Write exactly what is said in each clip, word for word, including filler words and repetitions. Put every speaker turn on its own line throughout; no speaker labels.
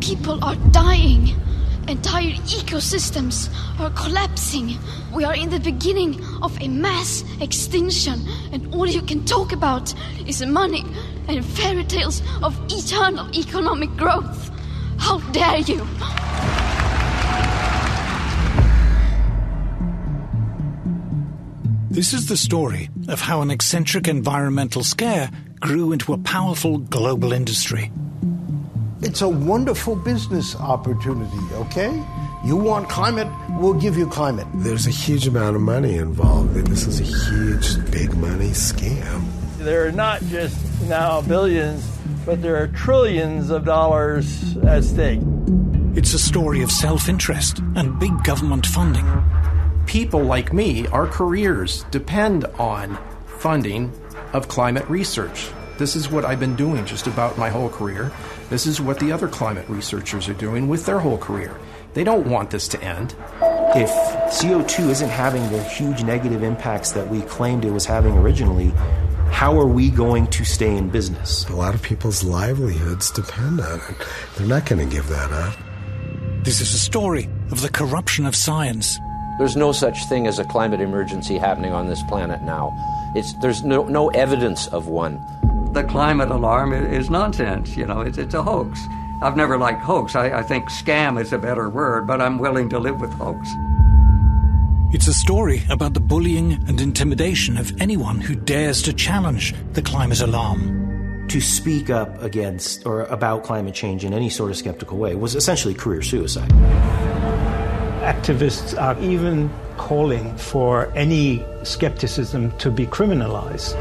People are dying. Entire ecosystems are collapsing. We are in the beginning of a mass extinction, and all you can talk about is money and fairy tales of eternal economic growth. How dare you?
This is the story of how an eccentric environmental scare grew into a powerful global industry.
It's a wonderful business opportunity, okay? You want climate, we'll give you climate.
There's a huge amount of money involved. This is a huge, big money scam.
There are not just now billions, but there are trillions of dollars at stake.
It's a story of self-interest and big government funding.
People like me, our careers depend on funding of climate research. This is what I've been doing just about my whole career. This is what the other climate researchers are doing with their whole career. They don't want this to end.
If C O two isn't having the huge negative impacts that we claimed it was having originally, how are we going to stay in business?
A lot of people's livelihoods depend on it. They're not going to give that up.
This is a story of the corruption of science.
There's no such thing as a climate emergency happening on this planet now. It's, there's no, no evidence of one.
The climate alarm is nonsense, you know, it's, it's a hoax. I've never liked hoax. I, I think scam is a better word, but I'm willing to live with hoax.
It's a story about the bullying and intimidation of anyone who dares to challenge the climate alarm.
To speak up against or about climate change in any sort of skeptical way was essentially career suicide.
Activists are even calling for any skepticism to be criminalized.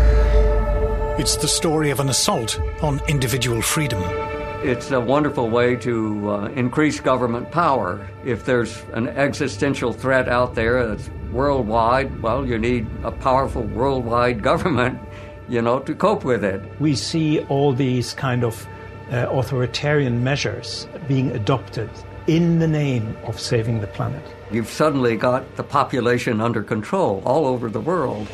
It's the story of an assault on individual freedom.
It's a wonderful way to uh, increase government power. If there's an existential threat out there that's worldwide, well, you need a powerful worldwide government, you know, to cope with it.
We see all these kind of uh, authoritarian measures being adopted in the name of saving the planet.
You've suddenly got the population under control all over the world.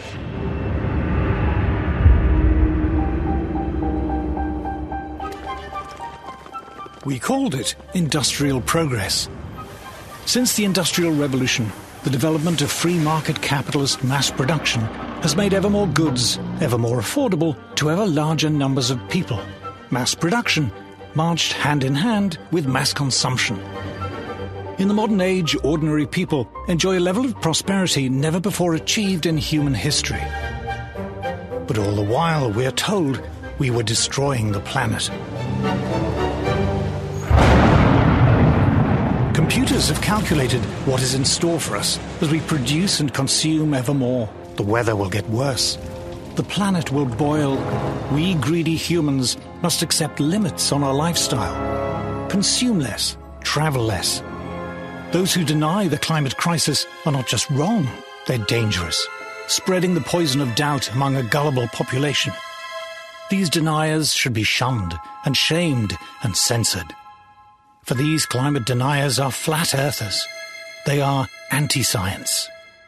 We called it industrial progress. Since the Industrial Revolution, the development of free market capitalist mass production has made ever more goods ever more affordable to ever larger numbers of people. Mass production marched hand in hand with mass consumption. In the modern age, ordinary people enjoy a level of prosperity never before achieved in human history. But all the while, we're told we were destroying the planet. Computers have calculated what is in store for us as we produce and consume ever more. The weather will get worse. The planet will boil. We greedy humans must accept limits on our lifestyle. Consume less, travel less. Those who deny the climate crisis are not just wrong, they're dangerous, spreading the poison of doubt among a gullible population. These deniers should be shunned and shamed and censored. For these climate deniers are flat earthers. They are anti-science.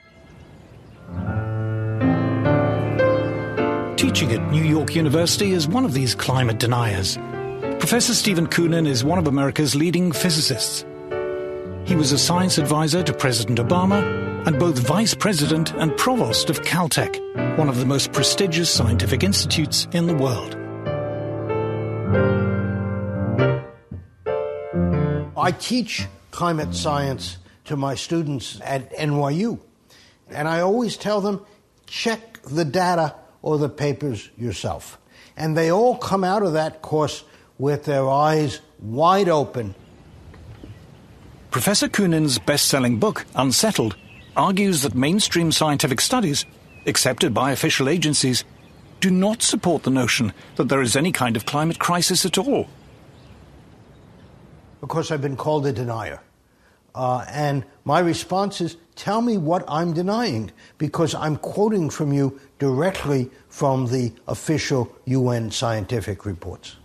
Teaching at New York University is one of these climate deniers. Professor Stephen Koonin is one of America's leading physicists. He was a science advisor to President Obama and both vice president and provost of Caltech, one of the most prestigious scientific institutes in the world.
I teach climate science to my students at N Y U, and I always tell them, check the data or the papers yourself. And they all come out of that course with their eyes wide open.
Professor Koonin's best-selling book, Unsettled, argues that mainstream scientific studies, accepted by official agencies, do not support the notion that there is any kind of climate crisis at all.
Of course, I've been called a denier. Uh, and my response is, tell me what I'm denying, because I'm quoting from you directly from the official U N scientific reports.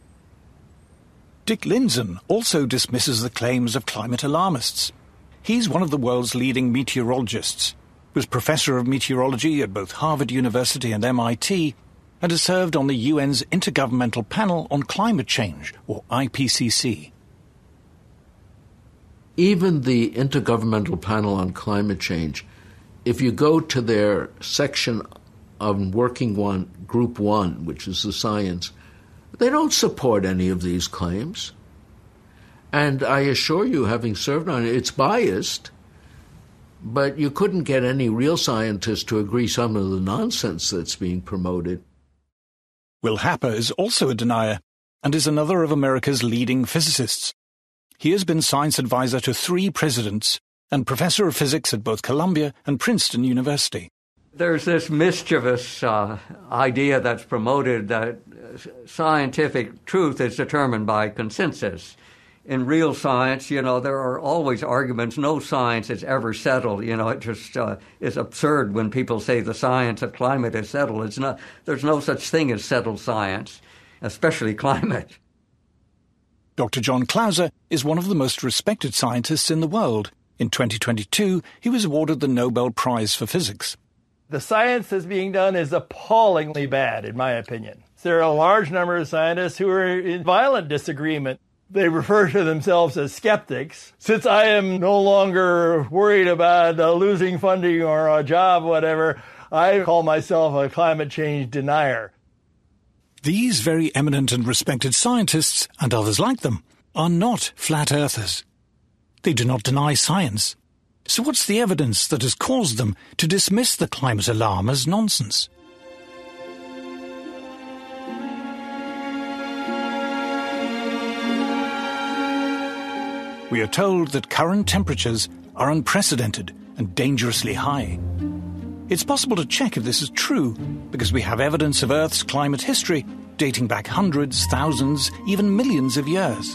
Dick Lindzen also dismisses the claims of climate alarmists. He's one of the world's leading meteorologists, was professor of meteorology at both Harvard University and M I T, and has served on the U N's Intergovernmental Panel on Climate Change, or I P C C.
even the Intergovernmental Panel on Climate Change, if you go to their section of Working One, Group One, which is the science, they don't support any of these claims. And I assure you, having served on it, it's biased, but you couldn't get any real scientists to agree some of the nonsense that's being promoted.
Will Happer is also a denier and is another of America's leading physicists. He has been science advisor to three presidents and professor of physics at both Columbia and Princeton University.
There's this mischievous uh, idea that's promoted that scientific truth is determined by consensus. In real science, you know, there are always arguments. No science is ever settled. You know, it just uh, is absurd when people say the science of climate is settled. It's not. There's no such thing as settled science, especially climate.
Doctor John Clauser is one of the most respected scientists in the world. In twenty twenty-two, he was awarded the Nobel Prize for Physics.
The science that's being done is appallingly bad, in my opinion. There are a large number of scientists who are in violent disagreement. They refer to themselves as skeptics. Since I am no longer worried about uh, losing funding or a job, whatever, I call myself a climate change denier.
These very eminent and respected scientists, and others like them, are not flat earthers. They do not deny science. So what's the evidence that has caused them to dismiss the climate alarm as nonsense? We are told that current temperatures are unprecedented and dangerously high. It's possible to check if this is true, because we have evidence of Earth's climate history dating back hundreds, thousands, even millions of years.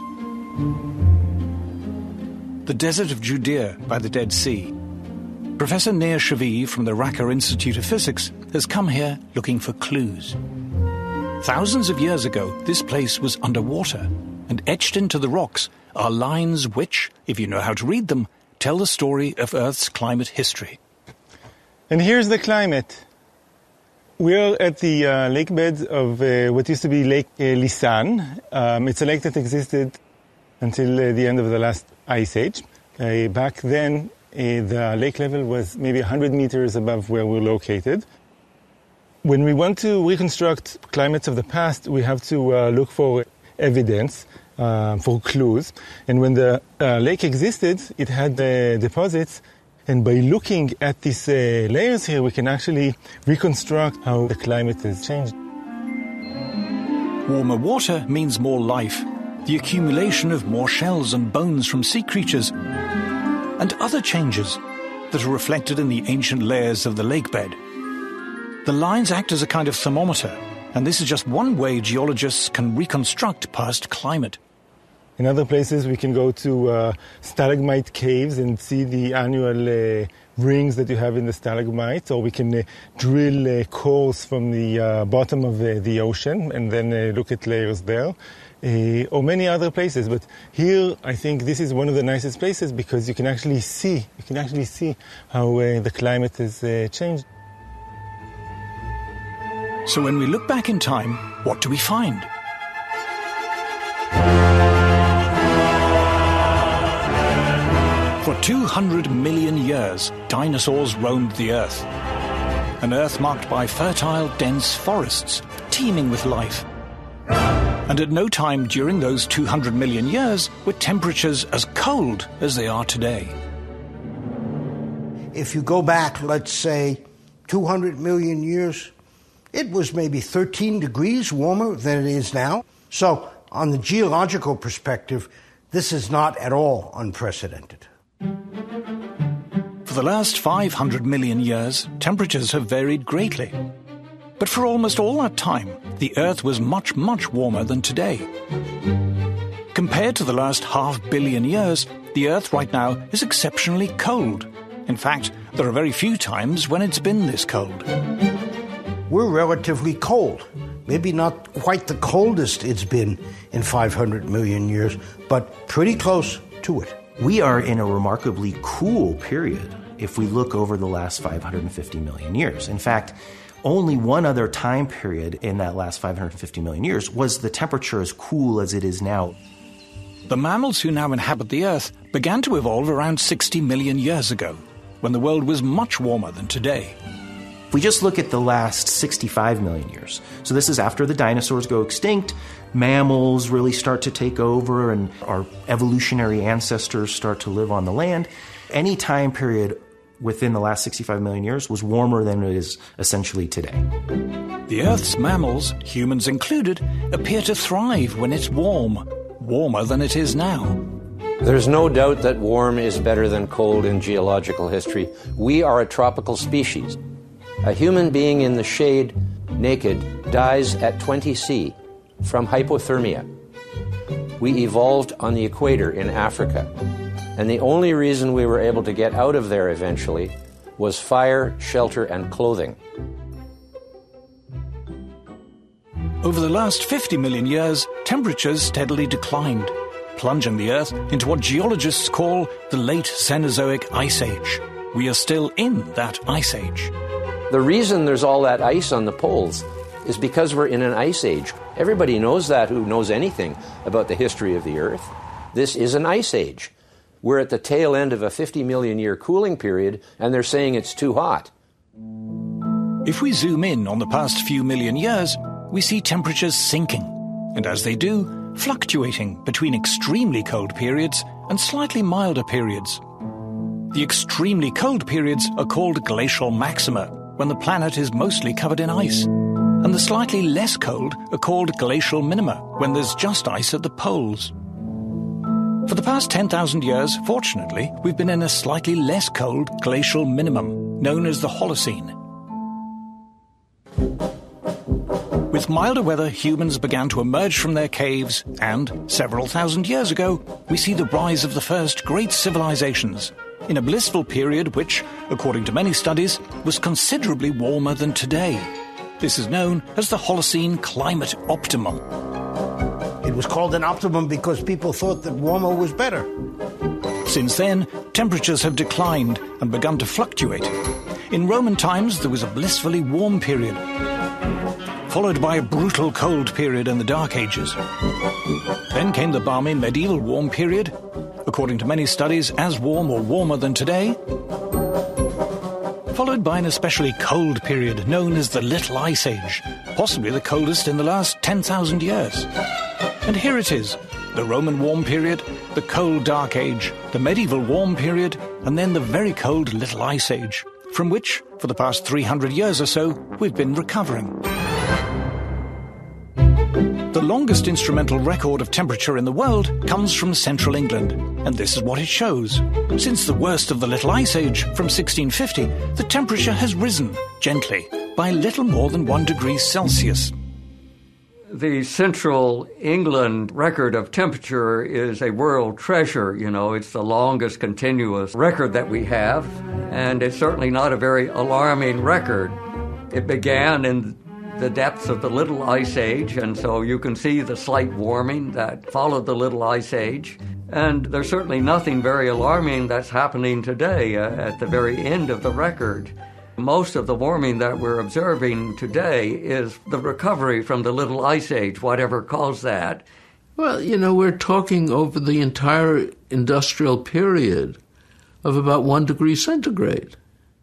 The desert of Judea by the Dead Sea. Professor Nir Shavi from the Racah Institute of Physics has come here looking for clues. Thousands of years ago, this place was underwater, and etched into the rocks are lines which, if you know how to read them, tell the story of Earth's climate history.
And here's the climate. We're at the uh, lake beds of uh, what used to be Lake uh, Lisan. Um, it's a lake that existed until uh, the end of the last ice age. Uh, back then, uh, the lake level was maybe one hundred meters above where we're located. When we want to reconstruct climates of the past, we have to uh, look for evidence, uh, for clues. And when the uh, lake existed, it had uh, deposits. And by looking at these uh, layers here, we can actually reconstruct how the climate has changed.
Warmer water means more life, the accumulation of more shells and bones from sea creatures, and other changes that are reflected in the ancient layers of the lake bed. The lines act as a kind of thermometer, and this is just one way geologists can reconstruct past climate.
In other places, we can go to uh, stalagmite caves and see the annual uh, rings that you have in the stalagmites, or we can uh, drill uh, cores from the uh, bottom of uh, the ocean and then uh, look at layers there, uh, or many other places. But here, I think this is one of the nicest places because you can actually see, you can actually see how uh, the climate has uh, changed.
So when we look back in time, what do we find? For two hundred million years, dinosaurs roamed the Earth. An Earth marked by fertile, dense forests, teeming with life. And at no time during those two hundred million years were temperatures as cold as they are today.
If you go back, let's say, two hundred million years, it was maybe thirteen degrees warmer than it is now. So, on the geological perspective, this is not at all unprecedented.
For the last five hundred million years, temperatures have varied greatly. But for almost all that time, the Earth was much, much warmer than today. Compared to the last half billion years, the Earth right now is exceptionally cold. In fact, there are very few times when it's been this cold.
We're relatively cold. Maybe not quite the coldest it's been in five hundred million years, but pretty close to it.
We are in a remarkably cool period if we look over the last five hundred fifty million years. In fact, only one other time period in that last five hundred fifty million years was the temperature as cool as it is now.
The mammals who now inhabit the Earth began to evolve around sixty million years ago, when the world was much warmer than today.
If we just look at the last sixty-five million years, so this is after the dinosaurs go extinct, mammals really start to take over, and our evolutionary ancestors start to live on the land. Any time period within the last sixty-five million years was warmer than it is essentially today.
The Earth's mammals, humans included, appear to thrive when it's warm, warmer than it is now.
There's no doubt that warm is better than cold in geological history. We are a tropical species. A human being in the shade, naked, dies at twenty C from hypothermia. We evolved on the equator in Africa, and the only reason we were able to get out of there eventually was fire, shelter, and clothing.
Over the last fifty million years, temperatures steadily declined, plunging the Earth into what geologists call the late Cenozoic Ice Age. We are still in that ice age.
The reason there's all that ice on the poles is because we're in an ice age. Everybody knows that who knows anything about the history of the Earth. This is an ice age. We're at the tail end of a fifty million year cooling period, and they're saying it's too hot.
If we zoom in on the past few million years, we see temperatures sinking, and as they do, fluctuating between extremely cold periods and slightly milder periods. The extremely cold periods are called glacial maxima, when the planet is mostly covered in ice, and the slightly less cold are called glacial minima, when there's just ice at the poles. For the past ten thousand years, fortunately, we've been in a slightly less cold glacial minimum, known as the Holocene. With milder weather, humans began to emerge from their caves, and, several thousand years ago, we see the rise of the first great civilizations, in a blissful period which, according to many studies, was considerably warmer than today. This is known as the Holocene climate optimum.
It was called an optimum because people thought that warmer was better.
Since then, temperatures have declined and begun to fluctuate. In Roman times, there was a blissfully warm period, followed by a brutal cold period in the Dark Ages. Then came the balmy medieval warm period, according to many studies as warm or warmer than today, followed by an especially cold period known as the Little Ice Age, possibly the coldest in the last ten thousand years. And here it is, the Roman warm period, the cold Dark Age, the medieval warm period, and then the very cold Little Ice Age, from which, for the past three hundred years or so, we've been recovering. The longest instrumental record of temperature in the world comes from central England, and this is what it shows. Since the worst of the Little Ice Age, from sixteen fifty, the temperature has risen, gently, by little more than one degree Celsius.
The central England record of temperature is a world treasure. You know, it's the longest continuous record that we have, and it's certainly not a very alarming record. It began in the depths of the Little Ice Age, and so you can see the slight warming that followed the Little Ice Age. And there's certainly nothing very alarming that's happening today uh, at the very end of the record. Most of the warming that we're observing today is the recovery from the Little Ice Age, whatever caused that.
Well, you know, we're talking over the entire industrial period of about one degree centigrade.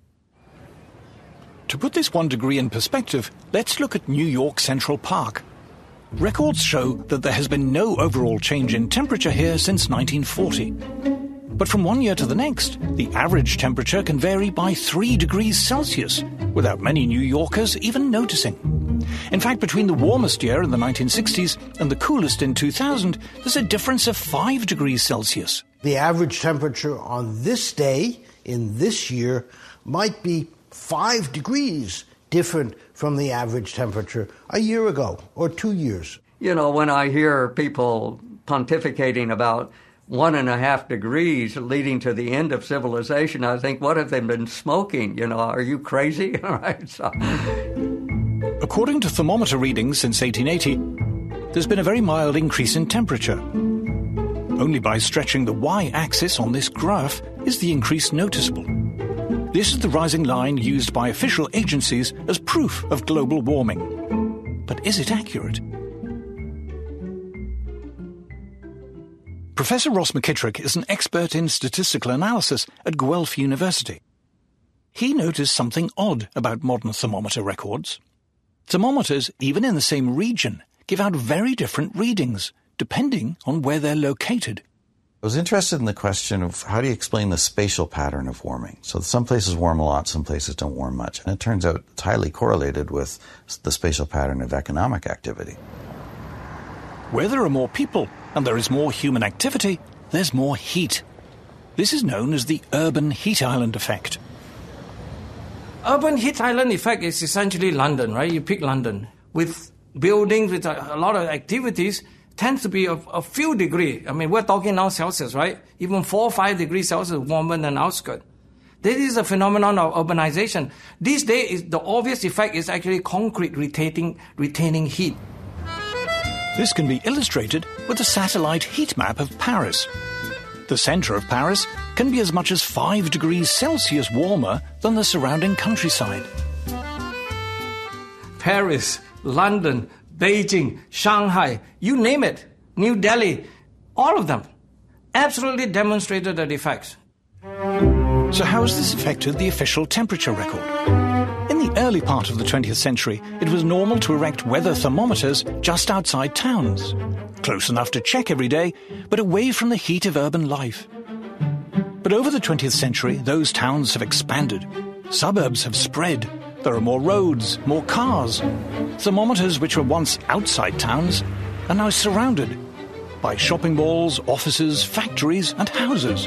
To put this one degree in perspective, let's look at New York Central Park. Records show that there has been no overall change in temperature here since nineteen forty. But from one year to the next, the average temperature can vary by three degrees Celsius, without many New Yorkers even noticing. In fact, between the warmest year in the nineteen sixties and the coolest in two thousand, there's a difference of five degrees Celsius.
The average temperature on this day, in this year, might be five degrees different from the average temperature a year ago or two years.
You know, when I hear people pontificating about one and a half degrees leading to the end of civilization, I think, what have they been smoking? You know, are you crazy? All right. So.
According to thermometer readings since eighteen eighty, there's been a very mild increase in temperature. Only by stretching the y-axis on this graph is the increase noticeable. This is the rising line used by official agencies as proof of global warming. But is it accurate? Professor Ross McKittrick is an expert in statistical analysis at Guelph University. He noticed something odd about modern thermometer records. Thermometers, even in the same region, give out very different readings, depending on where they're located.
I was interested in the question of how do you explain the spatial pattern of warming? So some places warm a lot, some places don't warm much. And it turns out it's highly correlated with the spatial pattern of economic activity.
Where there are more people and there is more human activity, there's more heat. This is known as the urban heat island effect.
Urban heat island effect is essentially London, right? You pick London. With buildings, with a, a lot of activities, tends to be a, a few degrees. I mean, we're talking now Celsius, right? Even four or five degrees Celsius warmer than outskirts. This is a phenomenon of urbanization. These days, the obvious effect is actually concrete retaining, retaining heat.
This can be illustrated with a satellite heat map of Paris. The centre of Paris can be as much as five degrees Celsius warmer than the surrounding countryside.
Paris, London, Beijing, Shanghai, you name it, New Delhi, all of them absolutely demonstrated the effects.
So how has this affected the official temperature record? In the early part of the twentieth century, it was normal to erect weather thermometers just outside towns, close enough to check every day, but away from the heat of urban life. But over the twentieth century, those towns have expanded. Suburbs have spread. There are more roads, more cars. Thermometers which were once outside towns are now surrounded by shopping malls, offices, factories, and houses.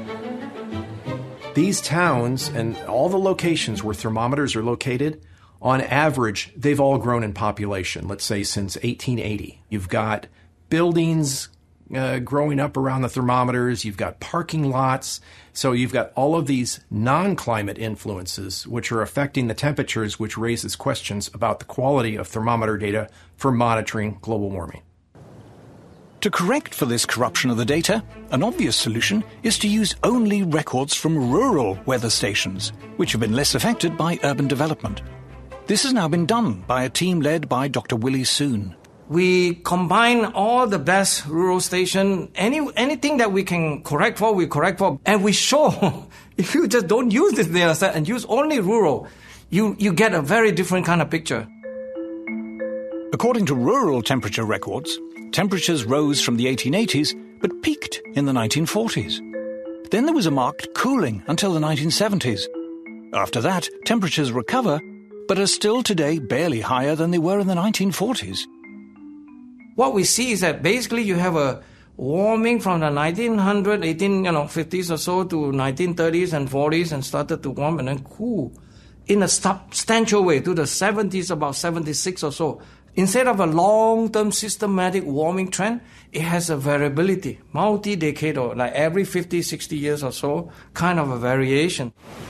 These towns and all the locations where thermometers are located, on average, they've all grown in population, let's say since eighteen eighty. You've got buildings uh, growing up around the thermometers, you've got parking lots, so you've got all of these non-climate influences which are affecting the temperatures, which raises questions about the quality of thermometer data for monitoring global warming.
To correct for this corruption of the data, an obvious solution is to use only records from rural weather stations, which have been less affected by urban development. This has now been done by a team led by Doctor Willie Soon.
We combine all the best rural stations, any, anything that we can correct for, we correct for, and we show if you just don't use this data set and use only rural, you, you get a very different kind of picture.
According to rural temperature records, temperatures rose from the eighteen eighties but peaked in the nineteen forties. Then there was a marked cooling until the nineteen seventies. After that, temperatures recover, but are still today barely higher than they were in the nineteen forties.
What we see is that basically you have a warming from the nineteen hundred, eighteen, you know, fifties or so to nineteen thirties and forties and started to warm and then cool in a substantial way to the seventies, about seventy-six or so. Instead of a long-term systematic warming trend, it has a variability, multi-decadal, like every fifty, sixty years or so, kind of a variation.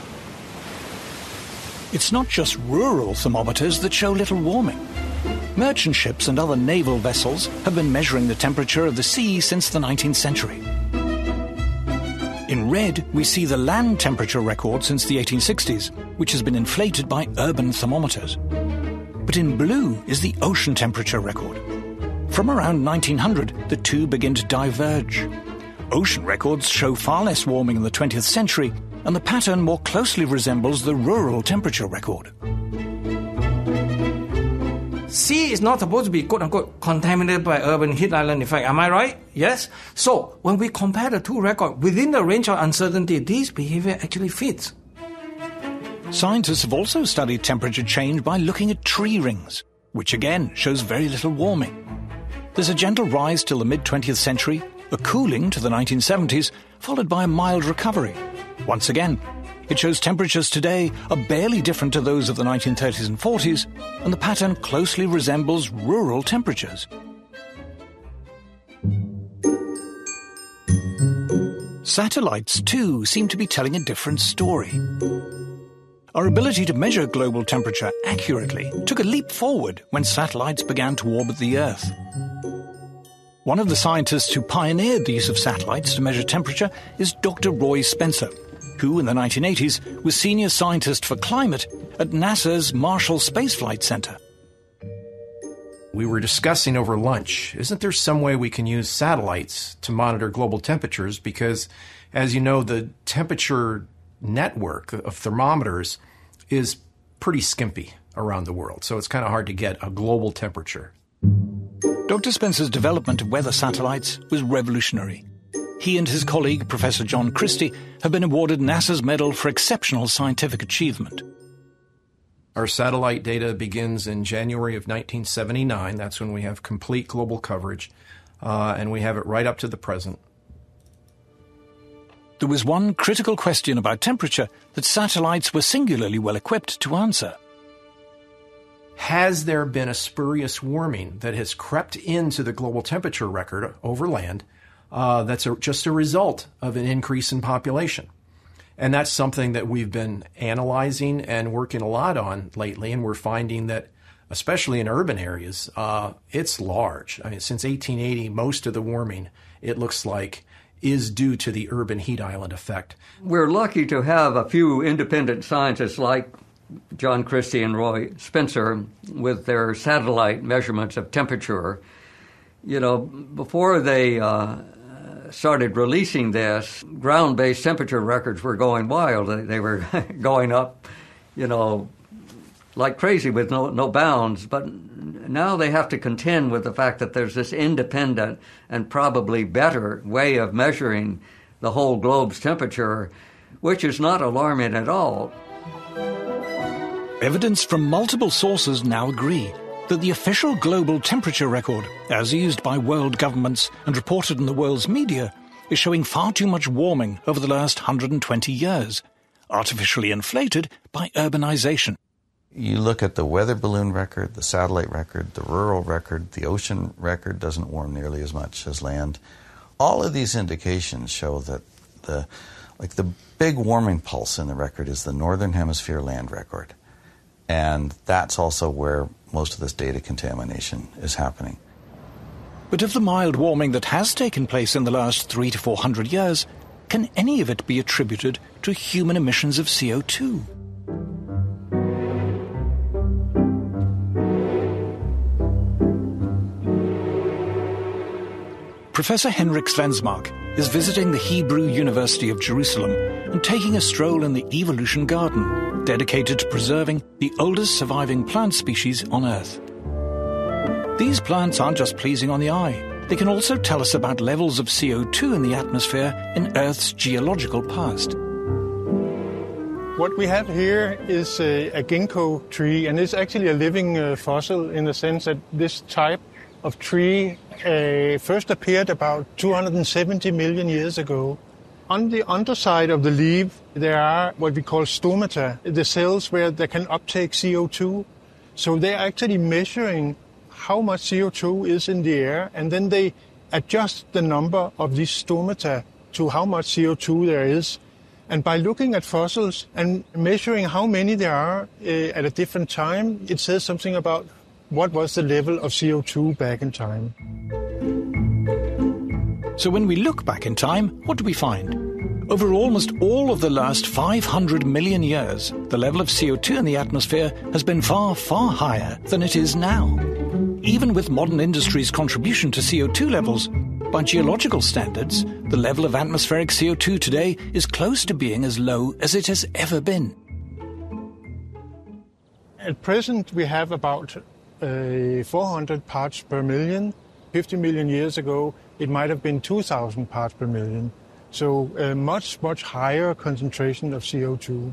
It's not just rural thermometers that show little warming. Merchant ships and other naval vessels have been measuring the temperature of the sea since the nineteenth century. In red, we see the land temperature record since the eighteen sixties, which has been inflated by urban thermometers. But in blue is the ocean temperature record. From around nineteen hundred, the two begin to diverge. Ocean records show far less warming in the twentieth century, and the pattern more closely resembles the rural temperature record.
Sea is not supposed to be, quote-unquote, contaminated by urban heat island effect. Am I right? Yes? So, when we compare the two records, within the range of uncertainty, this behavior actually fits.
Scientists have also studied temperature change by looking at tree rings, which again shows very little warming. There's a gentle rise till the mid-twentieth century, a cooling to the nineteen seventies, followed by a mild recovery. Once again, it shows temperatures today are barely different to those of the nineteen thirties and forties, and the pattern closely resembles rural temperatures. Satellites, too, seem to be telling a different story. Our ability to measure global temperature accurately took a leap forward when satellites began to orbit the Earth. One of the scientists who pioneered the use of satellites to measure temperature is Doctor Roy Spencer, who in the nineteen eighties was senior scientist for climate at NASA's Marshall Space Flight Center.
We were discussing over lunch, isn't there some way we can use satellites to monitor global temperatures? Because, as you know, the temperature network of thermometers is pretty skimpy around the world, so it's kind of hard to get a global temperature.
Doctor Spencer's development of weather satellites was revolutionary. He and his colleague, Professor John Christie, have been awarded NASA's Medal for Exceptional Scientific Achievement.
Our satellite data begins in January of nineteen seventy-nine. That's when we have complete global coverage, uh, and we have it right up to the present.
There was one critical question about temperature that satellites were singularly well equipped to answer.
Has there been a spurious warming that has crept into the global temperature record over land uh, that's a, just a result of an increase in population? And that's something that we've been analyzing and working a lot on lately, and we're finding that, especially in urban areas, uh, it's large. I mean, since eighteen eighty, most of the warming, it looks like, is due to the urban heat island effect.
We're lucky to have a few independent scientists like John Christie and Roy Spencer with their satellite measurements of temperature. You know, before they uh, started releasing this, ground-based temperature records were going wild. They, they were going up, you know, like crazy with no, no bounds. But now they have to contend with the fact that there's this independent and probably better way of measuring the whole globe's temperature, which is not alarming at all.
Evidence from multiple sources now agree that the official global temperature record, as used by world governments and reported in the world's media, is showing far too much warming over the last one hundred twenty years, artificially inflated by urbanization.
You look at the weather balloon record, the satellite record, the rural record, the ocean record doesn't warm nearly as much as land. All of these indications show that the, like the big warming pulse in the record is the Northern Hemisphere land record. And that's also where most of this data contamination is happening.
But of the mild warming that has taken place in the last three to four hundred years, can any of it be attributed to human emissions of C O two? Professor Henrik Svensmark is visiting the Hebrew University of Jerusalem and taking a stroll in the Evolution Garden, dedicated to preserving the oldest surviving plant species on Earth. These plants aren't just pleasing on the eye. They can also tell us about levels of C O two in the atmosphere in Earth's geological past.
What we have here is a, a ginkgo tree, and it's actually a living uh, fossil in the sense that this type of tree uh, first appeared about two hundred seventy million years ago. On the underside of the leaf, there are what we call stomata, the cells where they can uptake C O two. So they're actually measuring how much C O two is in the air, and then they adjust the number of these stomata to how much C O two there is. And by looking at fossils and measuring how many there are uh, at a different time, it says something about what was the level of C O two back in time.
So when we look back in time, what do we find? Over almost all of the last five hundred million years, the level of C O two in the atmosphere has been far, far higher than it is now. Even with modern industry's contribution to C O two levels, by geological standards, the level of atmospheric C O two today is close to being as low as it has ever been.
At present, we have about uh, four hundred parts per million. fifty million years ago, it might have been two thousand parts per million. So a much, much higher concentration of C O two.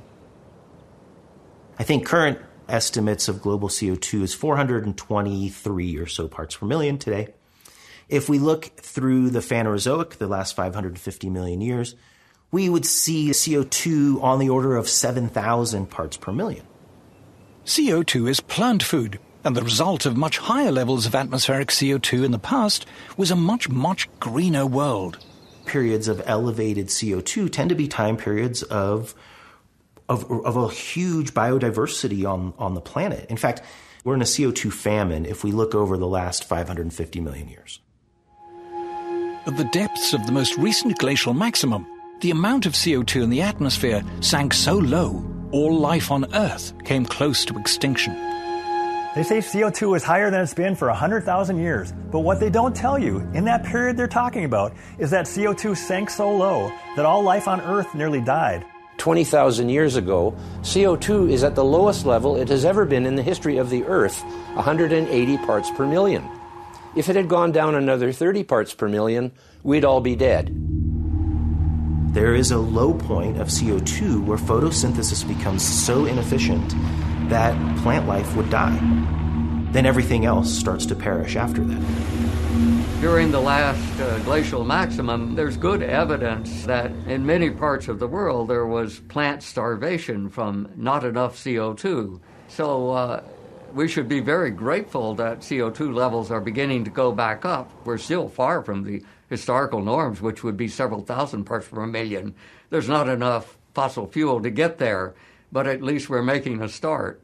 I think current estimates of global C O two is four hundred twenty-three or so parts per million today. If we look through the Phanerozoic, the last five hundred fifty million years, we would see C O two on the order of seven thousand parts per million.
C O two is plant food, and the result of much higher levels of atmospheric C O two in the past was a much, much greener world.
Periods of elevated C O two tend to be time periods of of, of a huge biodiversity on, on the planet. In fact, we're in a C O two famine if we look over the last five hundred fifty million years.
At the depths of the most recent glacial maximum, the amount of C O two in the atmosphere sank so low, all life on Earth came close to extinction.
They say C O two is higher than it's been for one hundred thousand years, but what they don't tell you in that period they're talking about is that C O two sank so low that all life on Earth nearly died.
twenty thousand years ago, C O two is at the lowest level it has ever been in the history of the Earth, one hundred eighty parts per million. If it had gone down another thirty parts per million, we'd all be dead.
There is a low point of C O two where photosynthesis becomes so inefficient that plant life would die. Then everything else starts to perish after that.
During the last uh, glacial maximum, there's good evidence that in many parts of the world there was plant starvation from not enough C O two. So uh, we should be very grateful that C O two levels are beginning to go back up. We're still far from the historical norms, which would be several thousand parts per million. There's not enough fossil fuel to get there, but at least we're making a start.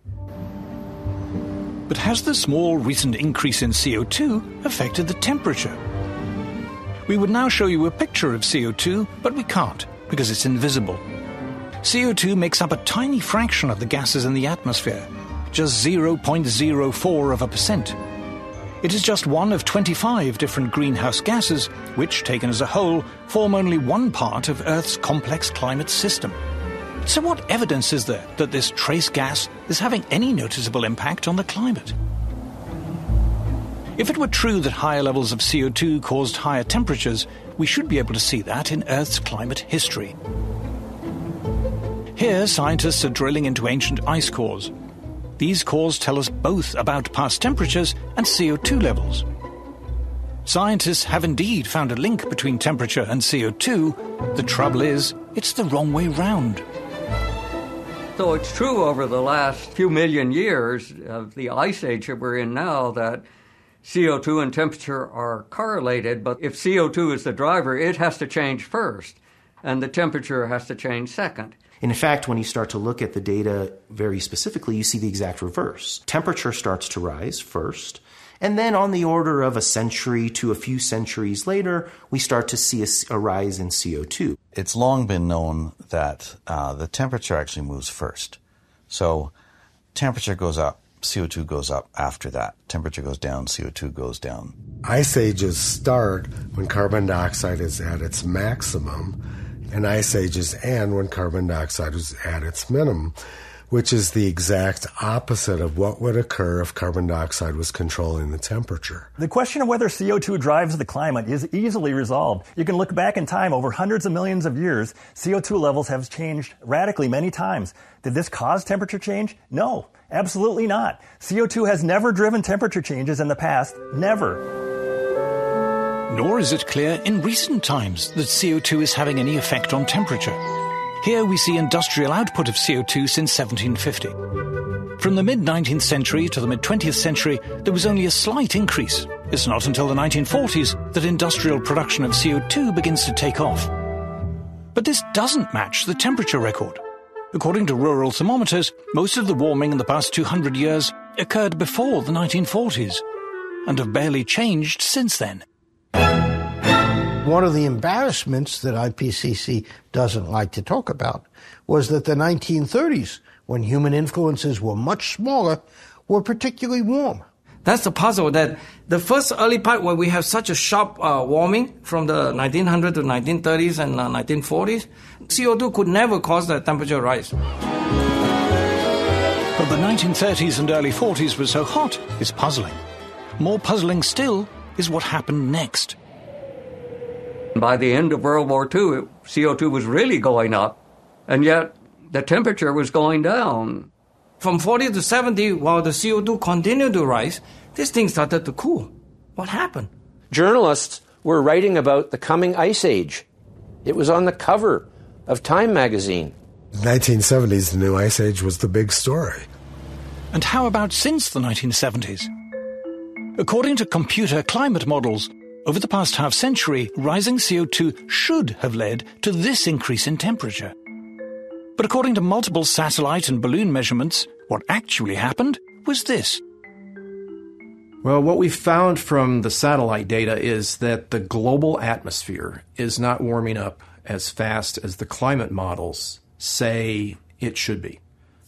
But has the small recent increase in C O two affected the temperature? We would now show you a picture of C O two, but we can't, because it's invisible. C O two makes up a tiny fraction of the gases in the atmosphere, just zero point zero four of a percent. It is just one of twenty-five different greenhouse gases, which, taken as a whole, form only one part of Earth's complex climate system. So what evidence is there that this trace gas is having any noticeable impact on the climate? If it were true that higher levels of C O two caused higher temperatures, we should be able to see that in Earth's climate history. Here, scientists are drilling into ancient ice cores. These cores tell us both about past temperatures and C O two levels. Scientists have indeed found a link between temperature and C O two. The trouble is, it's the wrong way round.
So it's true over the last few million years of the ice age that we're in now that C O two and temperature are correlated, but if C O two is the driver, it has to change first, and the temperature has to change second.
In fact, when you start to look at the data very specifically, you see the exact reverse. Temperature starts to rise first, and then on the order of a century to a few centuries later, we start to see a, a rise in C O two.
It's long been known that uh, the temperature actually moves first. So temperature goes up, C O two goes up after that. Temperature goes down, C O two goes down.
Ice ages start when carbon dioxide is at its maximum, and ice ages end when carbon dioxide is at its minimum, which is the exact opposite of what would occur if carbon dioxide was controlling the temperature.
The question of whether C O two drives the climate is easily resolved. You can look back in time over hundreds of millions of years. C O two levels have changed radically many times. Did this cause temperature change? No, absolutely not. C O two has never driven temperature changes in the past. Never.
Nor is it clear in recent times that C O two is having any effect on temperature. Here we see industrial output of C O two since seventeen fifty. From the mid-nineteenth century to the mid-twentieth century, there was only a slight increase. It's not until the nineteen forties that industrial production of C O two begins to take off. But this doesn't match the temperature record. According to rural thermometers, most of the warming in the past two hundred years occurred before the nineteen forties, and have barely changed since then.
One of the embarrassments that I P C C doesn't like to talk about was that the nineteen thirties, when human influences were much smaller, were particularly warm.
That's the puzzle, that the first early part where we have such a sharp uh, warming from the nineteen hundreds to nineteen thirties and uh, nineteen forties, C O two could never cause the temperature rise.
But the nineteen thirties and early forties were so hot is puzzling. More puzzling still is what happened next.
By the end of World War Two, C O two was really going up, and yet the temperature was going down.
From forty to seventy, while the C O two continued to rise, this thing started to cool. What happened?
Journalists were writing about the coming ice age. It was on the cover of Time magazine.
nineteen seventies, the new ice age was the big story.
And how about since the nineteen seventies? According to computer climate models, over the past half-century, rising C O two should have led to this increase in temperature. But according to multiple satellite and balloon measurements, what actually happened was this.
Well, what we found from the satellite data is that the global atmosphere is not warming up as fast as the climate models say it should be.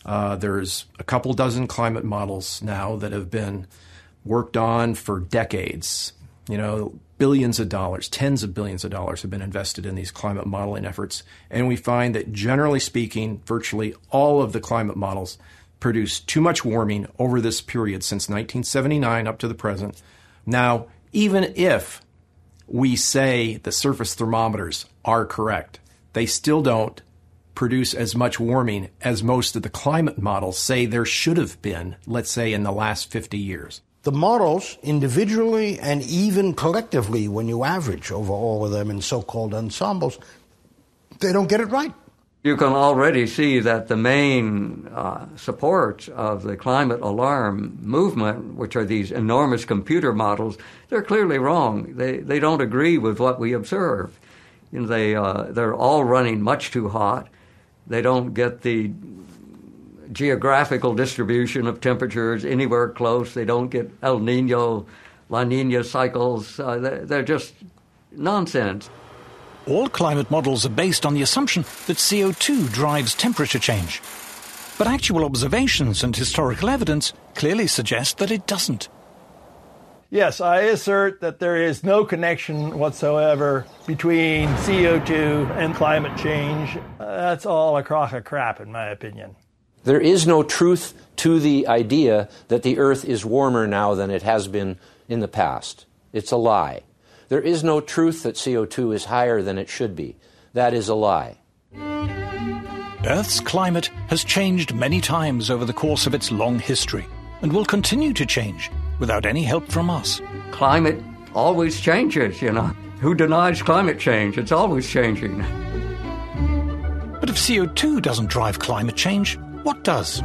Uh, there's a couple dozen climate models now that have been worked on for decades. You know, billions of dollars, tens of billions of dollars have been invested in these climate modeling efforts. And we find that generally speaking, virtually all of the climate models produce too much warming over this period since nineteen seventy-nine up to the present. Now, even if we say the surface thermometers are correct, they still don't produce as much warming as most of the climate models say there should have been, let's say, in the last fifty years.
The models, individually and even collectively, when you average over all of them in so-called ensembles, they don't get it right.
You can already see that the main uh, support of the climate alarm movement, which are these enormous computer models, they're clearly wrong. They they don't agree with what we observe. You know, they uh, they're all running much too hot. They don't get the geographical distribution of temperatures anywhere close. They don't get El Nino, La Nina cycles. Uh, they're, they're just nonsense.
All climate models are based on the assumption that C O two drives temperature change. But actual observations and historical evidence clearly suggest that it doesn't.
Yes, I assert that there is no connection whatsoever between C O two and climate change. Uh, that's all a crock of crap, in my opinion.
There is no truth to the idea that the Earth is warmer now than it has been in the past. It's a lie. There is no truth that C O two is higher than it should be. That is a lie.
Earth's climate has changed many times over the course of its long history and will continue to change without any help from us.
Climate always changes, you know. Who denies climate change? It's always changing.
But if C O two doesn't drive climate change, what does?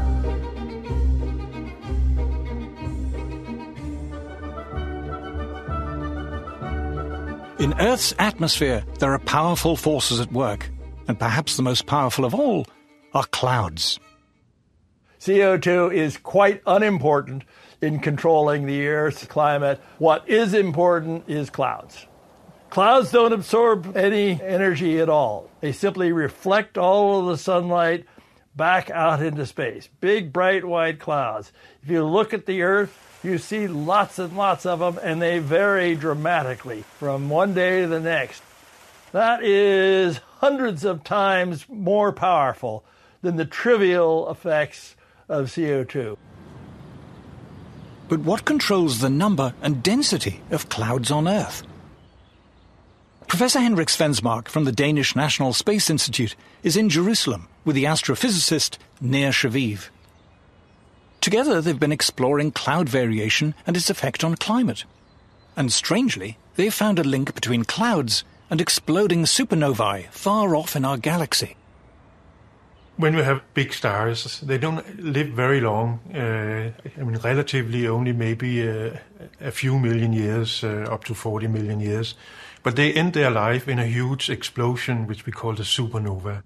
In Earth's atmosphere, there are powerful forces at work, and perhaps the most powerful of all are clouds.
C O two is quite unimportant in controlling the Earth's climate. What is important is clouds. Clouds don't absorb any energy at all. They simply reflect all of the sunlight back out into space. Big, bright, white clouds. If you look at the Earth, you see lots and lots of them, and they vary dramatically from one day to the next. That is hundreds of times more powerful than the trivial effects of C O two.
But what controls the number and density of clouds on Earth? Professor Henrik Svensmark from the Danish National Space Institute is in Jerusalem with the astrophysicist Nir Shaviv. Together they've been exploring cloud variation and its effect on climate. And strangely, they've found a link between clouds and exploding supernovae far off in our galaxy.
When we have big stars, they don't live very long. Uh, I mean, relatively only maybe uh, a few million years, uh, up to forty million years. But they end their life in a huge explosion, which we call the supernova.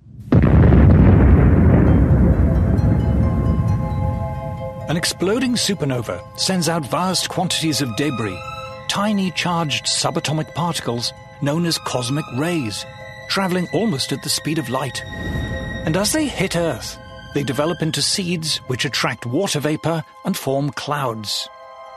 An exploding supernova sends out vast quantities of debris, tiny charged subatomic particles known as cosmic rays, traveling almost at the speed of light. And as they hit Earth, they develop into seeds which attract water vapor and form clouds.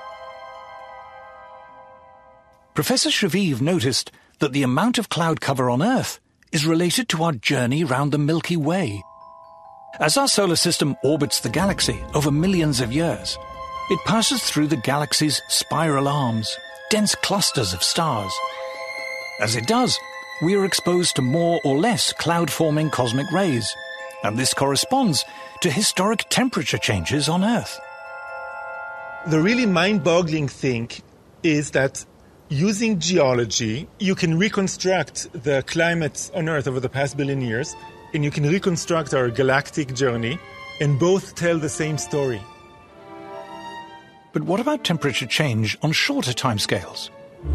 Professor Shaviv noticed that the amount of cloud cover on Earth is related to our journey round the Milky Way. As our solar system orbits the galaxy over millions of years, it passes through the galaxy's spiral arms, dense clusters of stars. As it does, we are exposed to more or less cloud-forming cosmic rays, and this corresponds to historic temperature changes on Earth.
The really mind-boggling thing is that using geology, you can reconstruct the climate on Earth over the past billion years, and you can reconstruct our galactic journey, and both tell the same story.
But what about temperature change on shorter timescales?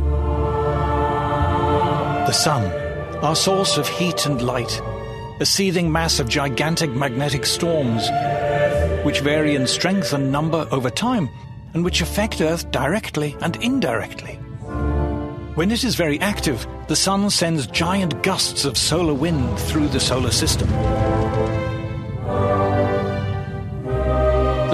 The Sun, our source of heat and light, a seething mass of gigantic magnetic storms, which vary in strength and number over time, and which affect Earth directly and indirectly. When it is very active, the Sun sends giant gusts of solar wind through the solar system.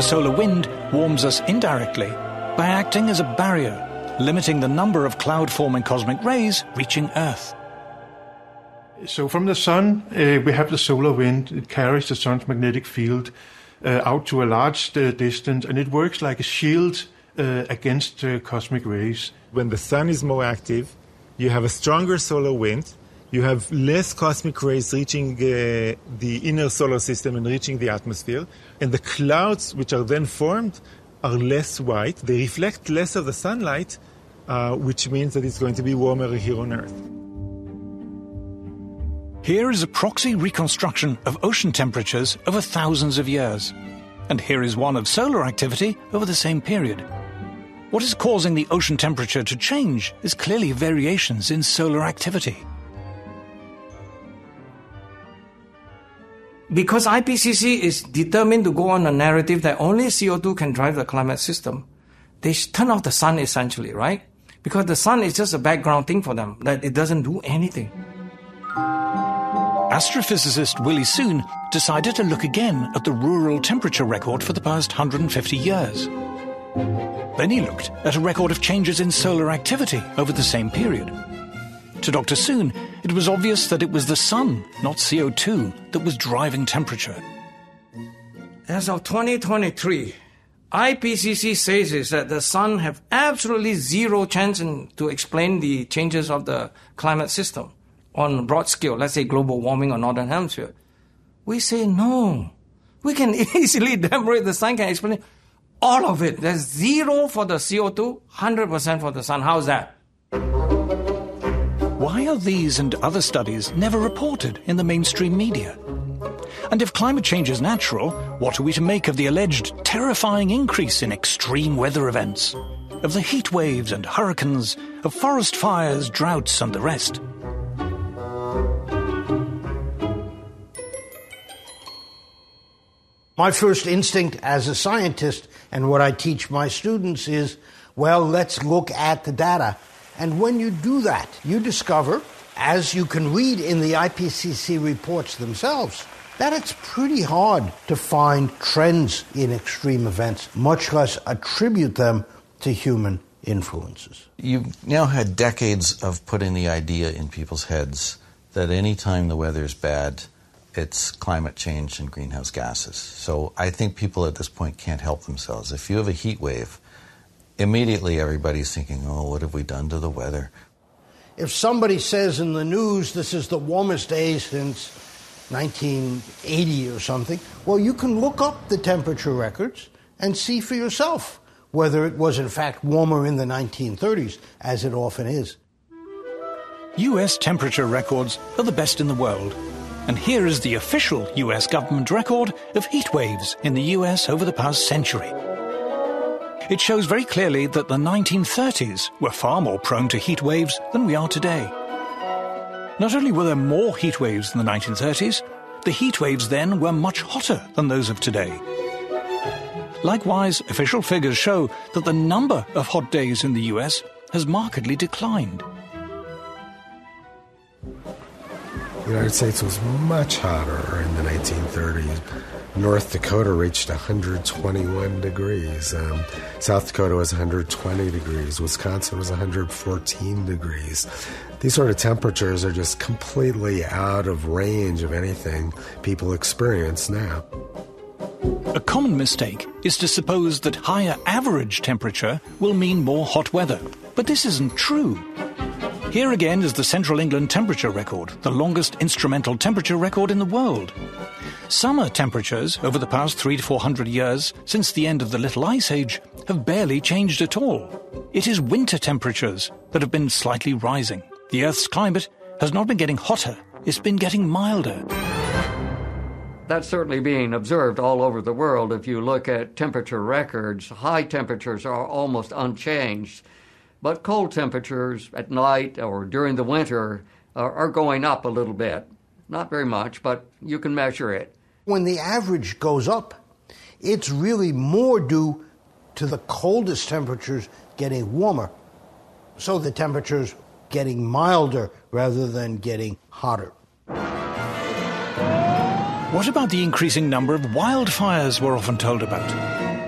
A solar wind warms us indirectly by acting as a barrier, limiting the number of cloud-forming cosmic rays reaching Earth.
So from the sun, uh, we have the solar wind. It carries the sun's magnetic field uh, out to a large uh, distance, and it works like a shield uh, against uh, cosmic rays.
When the sun is more active, you have a stronger solar wind, you have less cosmic rays reaching uh, the inner solar system and reaching the atmosphere, and the clouds which are then formed are less white. They reflect less of the sunlight, uh, which means that it's going to be warmer here on Earth.
Here is a proxy reconstruction of ocean temperatures over thousands of years. And here is one of solar activity over the same period. What is causing the ocean temperature to change is clearly variations in solar activity.
Because I P C C is determined to go on a narrative that only C O two can drive the climate system, they turn off the sun essentially, right? Because the sun is just a background thing for them, that it doesn't do anything.
Astrophysicist Willie Soon decided to look again at the rural temperature record for the past one hundred fifty years. Then he looked at a record of changes in solar activity over the same period. To Doctor Soon, it was obvious that it was the sun, not C O two, that was driving temperature.
As of twenty twenty-three, I P C C says is that the sun have absolutely zero chance in, to explain the changes of the climate system on a broad scale, let's say global warming or northern hemisphere. We say no. We can easily demonstrate the sun can explain all of it. There's zero for the C O two, one hundred percent for the sun. How's that?
Why are these and other studies never reported in the mainstream media? And if climate change is natural, what are we to make of the alleged terrifying increase in extreme weather events? Of the heat waves and hurricanes, of forest fires, droughts and the rest?
My first instinct as a scientist, and what I teach my students, is, well, let's look at the data. And when you do that, you discover, as you can read in the I P C C reports themselves, that it's pretty hard to find trends in extreme events, much less attribute them to human influences.
You've now had decades of putting the idea in people's heads that any time the weather's bad, it's climate change and greenhouse gases. So I think people at this point can't help themselves. If you have a heat wave, immediately everybody's thinking, oh, what have we done to the weather?
If somebody says in the news this is the warmest day since nineteen eighty or something, well, you can look up the temperature records and see for yourself whether it was in fact warmer in the nineteen thirties, as it often is.
U S temperature records are the best in the world. And here is the official U S government record of heat waves in the U S over the past century. It shows very clearly that the nineteen thirties were far more prone to heat waves than we are today. Not only were there more heat waves in the nineteen thirties, the heat waves then were much hotter than those of today. Likewise, official figures show that the number of hot days in the U S has markedly declined.
The United States was much hotter in the nineteen thirties. North Dakota reached one hundred twenty-one degrees. Um, South Dakota was one hundred twenty degrees. Wisconsin was one hundred fourteen degrees. These sort of temperatures are just completely out of range of anything people experience now.
A common mistake is to suppose that higher average temperature will mean more hot weather. But this isn't true. Here again is the Central England temperature record, the longest instrumental temperature record in the world. Summer temperatures over the past three to four hundred years, since the end of the Little Ice Age, have barely changed at all. It is winter temperatures that have been slightly rising. The Earth's climate has not been getting hotter, it's been getting milder.
That's certainly being observed all over the world. If you look at temperature records, high temperatures are almost unchanged. But cold temperatures at night or during the winter are, are going up a little bit. Not very much, but you can measure it.
When the average goes up, it's really more due to the coldest temperatures getting warmer. So the temperatures getting milder rather than getting hotter.
What about the increasing number of wildfires we're often told about?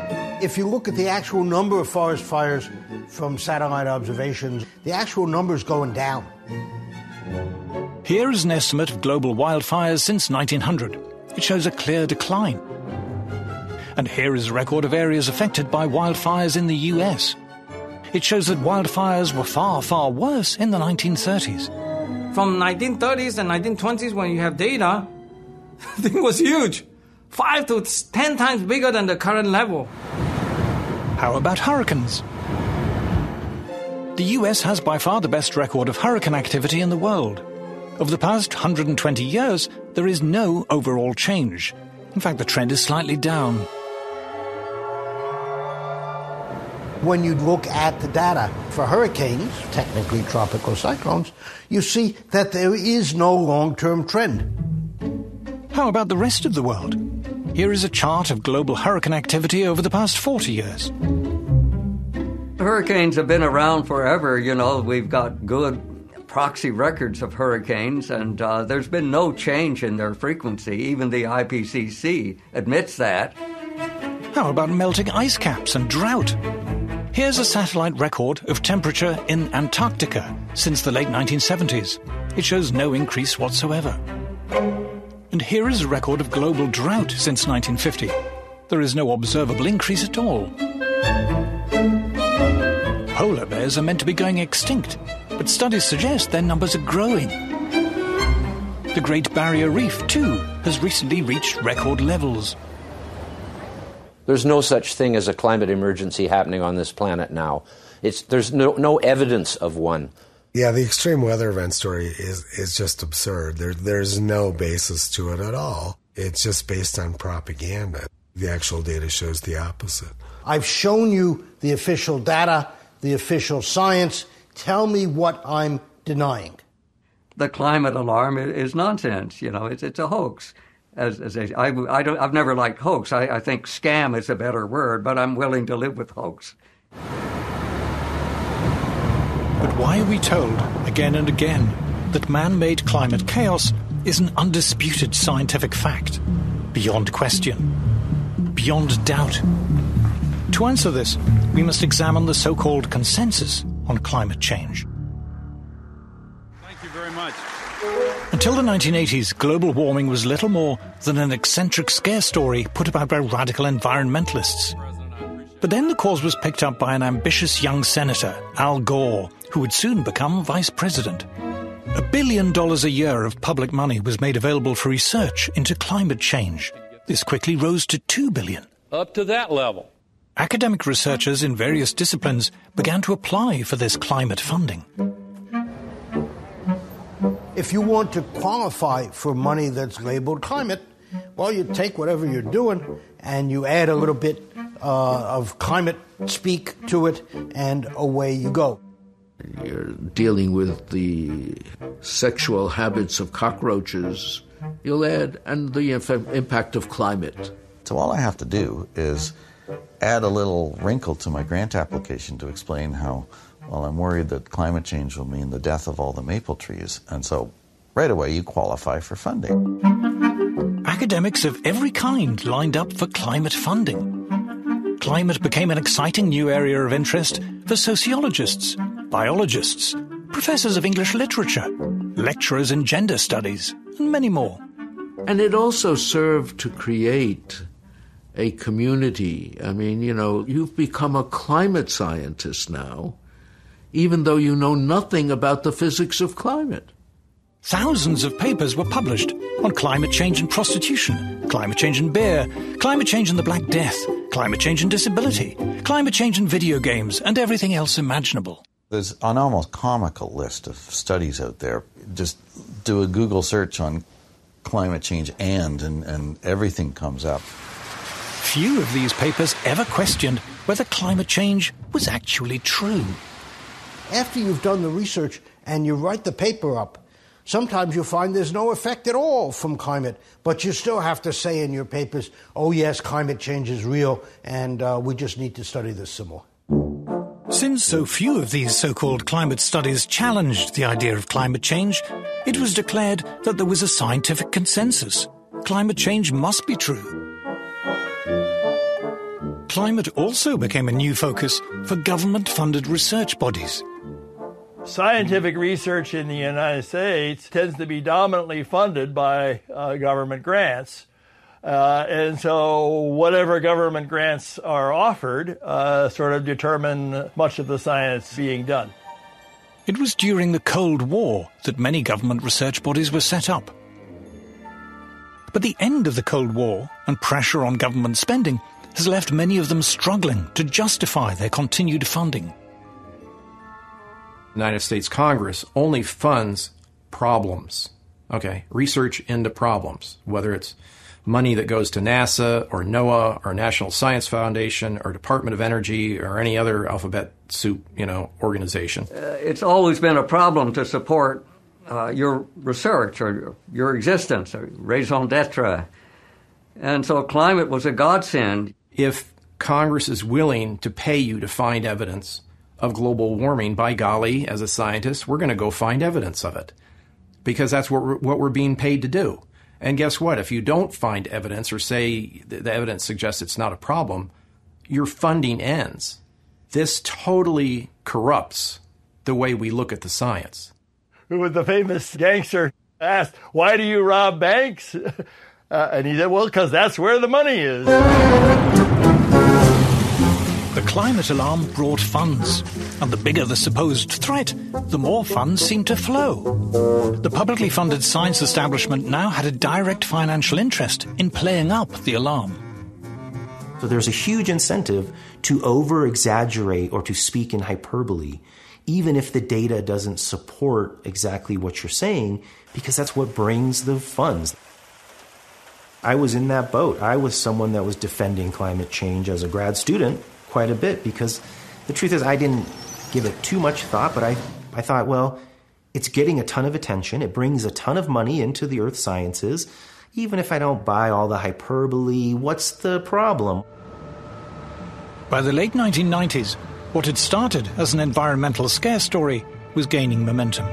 If you look at the actual number of forest fires from satellite observations, the actual number is going down.
Here is an estimate of global wildfires since nineteen hundred. It shows a clear decline. And here is a record of areas affected by wildfires in the U S. It shows that wildfires were far, far worse in the nineteen thirties.
From nineteen thirties and nineteen twenties, when you have data, the thing was huge. Five to ten times bigger than the current level.
How about hurricanes? The U S has by far the best record of hurricane activity in the world. Over the past one hundred twenty years, there is no overall change. In fact, the trend is slightly down.
When you look at the data for hurricanes, technically tropical cyclones, you see that there is no long-term trend.
How about the rest of the world? Here is a chart of global hurricane activity over the past forty years.
Hurricanes have been around forever. You know, we've got good proxy records of hurricanes, and uh, there's been no change in their frequency. Even the I P C C admits that.
How about melting ice caps and drought? Here's a satellite record of temperature in Antarctica since the late nineteen seventies. It shows no increase whatsoever. And here is a record of global drought since nineteen fifty. There is no observable increase at all. Polar bears are meant to be going extinct, but studies suggest their numbers are growing. The Great Barrier Reef, too, has recently reached record levels.
There's no such thing as a climate emergency happening on this planet now. It's, there's no, no evidence of one.
Yeah, the extreme weather event story is, is just absurd. There, there's no basis to it at all. It's just based on propaganda. The actual data shows the opposite.
I've shown you the official data, the official science. Tell me what I'm denying.
The climate alarm is nonsense. You know, it's, it's a hoax. As, as I, I, I don't, I've never liked hoax. I, I think scam is a better word, but I'm willing to live with hoax.
But why are we told, again and again, that man-made climate chaos is an undisputed scientific fact, beyond question, beyond doubt? To answer this, we must examine the so-called consensus on climate change.
Thank you very much.
Until the nineteen eighties, global warming was little more than an eccentric scare story put about by radical environmentalists. But then the cause was picked up by an ambitious young senator, Al Gore, who would soon become vice president. A billion dollars a year of public money was made available for research into climate change. This quickly rose to two billion dollars.
Up to that level.
Academic researchers in various disciplines began to apply for this climate funding.
If you want to qualify for money that's labeled climate, well, you take whatever you're doing and you add a little bit uh, of climate speak to it, and away you go.
You're dealing with the sexual habits of cockroaches. You'll add, and the impact of climate.
So all I have to do is add a little wrinkle to my grant application to explain how, well, I'm worried that climate change will mean the death of all the maple trees. And so right away you qualify for funding.
Academics of every kind lined up for climate funding. Climate became an exciting new area of interest for sociologists, biologists, professors of English literature, lecturers in gender studies, and many more.
And it also served to create a community. I mean, you know, you've become a climate scientist now, even though you know nothing about the physics of climate.
Thousands of papers were published on climate change and prostitution, climate change and beer, climate change and the Black Death, climate change and disability, climate change and video games, and everything else imaginable.
There's an almost comical list of studies out there. Just do a Google search on climate change and, and, and everything comes up.
Few of these papers ever questioned whether climate change was actually true.
After you've done the research and you write the paper up, sometimes you'll find there's no effect at all from climate, but you still have to say in your papers, oh yes, climate change is real, and uh, we just need to study this some more.
Since so few of these so-called climate studies challenged the idea of climate change, it was declared that there was a scientific consensus. Climate change must be true. climate also became a new focus for government-funded research bodies.
Scientific research in the United States tends to be dominantly funded by uh, government grants. Uh, and so whatever government grants are offered uh, sort of determine much of the science being done.
It was during the Cold War that many government research bodies were set up. But the end of the Cold War and pressure on government spending has left many of them struggling to justify their continued funding.
The United States Congress only funds problems, okay, research into problems, whether it's money that goes to NASA or NOAA or National Science Foundation or Department of Energy or any other alphabet soup, you know, organization.
Uh, it's always been a problem to support uh, your research or your existence, or raison d'etre. And so climate was a godsend.
If Congress is willing to pay you to find evidence of global warming, by golly, as a scientist, we're going to go find evidence of it because that's what we're, what we're being paid to do. And guess what? If you don't find evidence or say the evidence suggests it's not a problem, your funding ends. This totally corrupts the way we look at the science.
Who was the famous gangster asked, "Why do you rob banks?" Uh, and he said, "Well, because that's where the money is."
The climate alarm brought funds, and the bigger the supposed threat, the more funds seemed to flow. The publicly funded science establishment now had a direct financial interest in playing up the alarm.
So there's a huge incentive to over-exaggerate or to speak in hyperbole, even if the data doesn't support exactly what you're saying, because that's what brings the funds. I was in that boat. I was someone that was defending climate change as a grad student quite a bit, because the truth is I didn't give it too much thought, but I, I thought, well, it's getting a ton of attention. It brings a ton of money into the earth sciences. Even if I don't buy all the hyperbole, what's the problem?
By the late nineteen nineties, what had started as an environmental scare story was gaining momentum.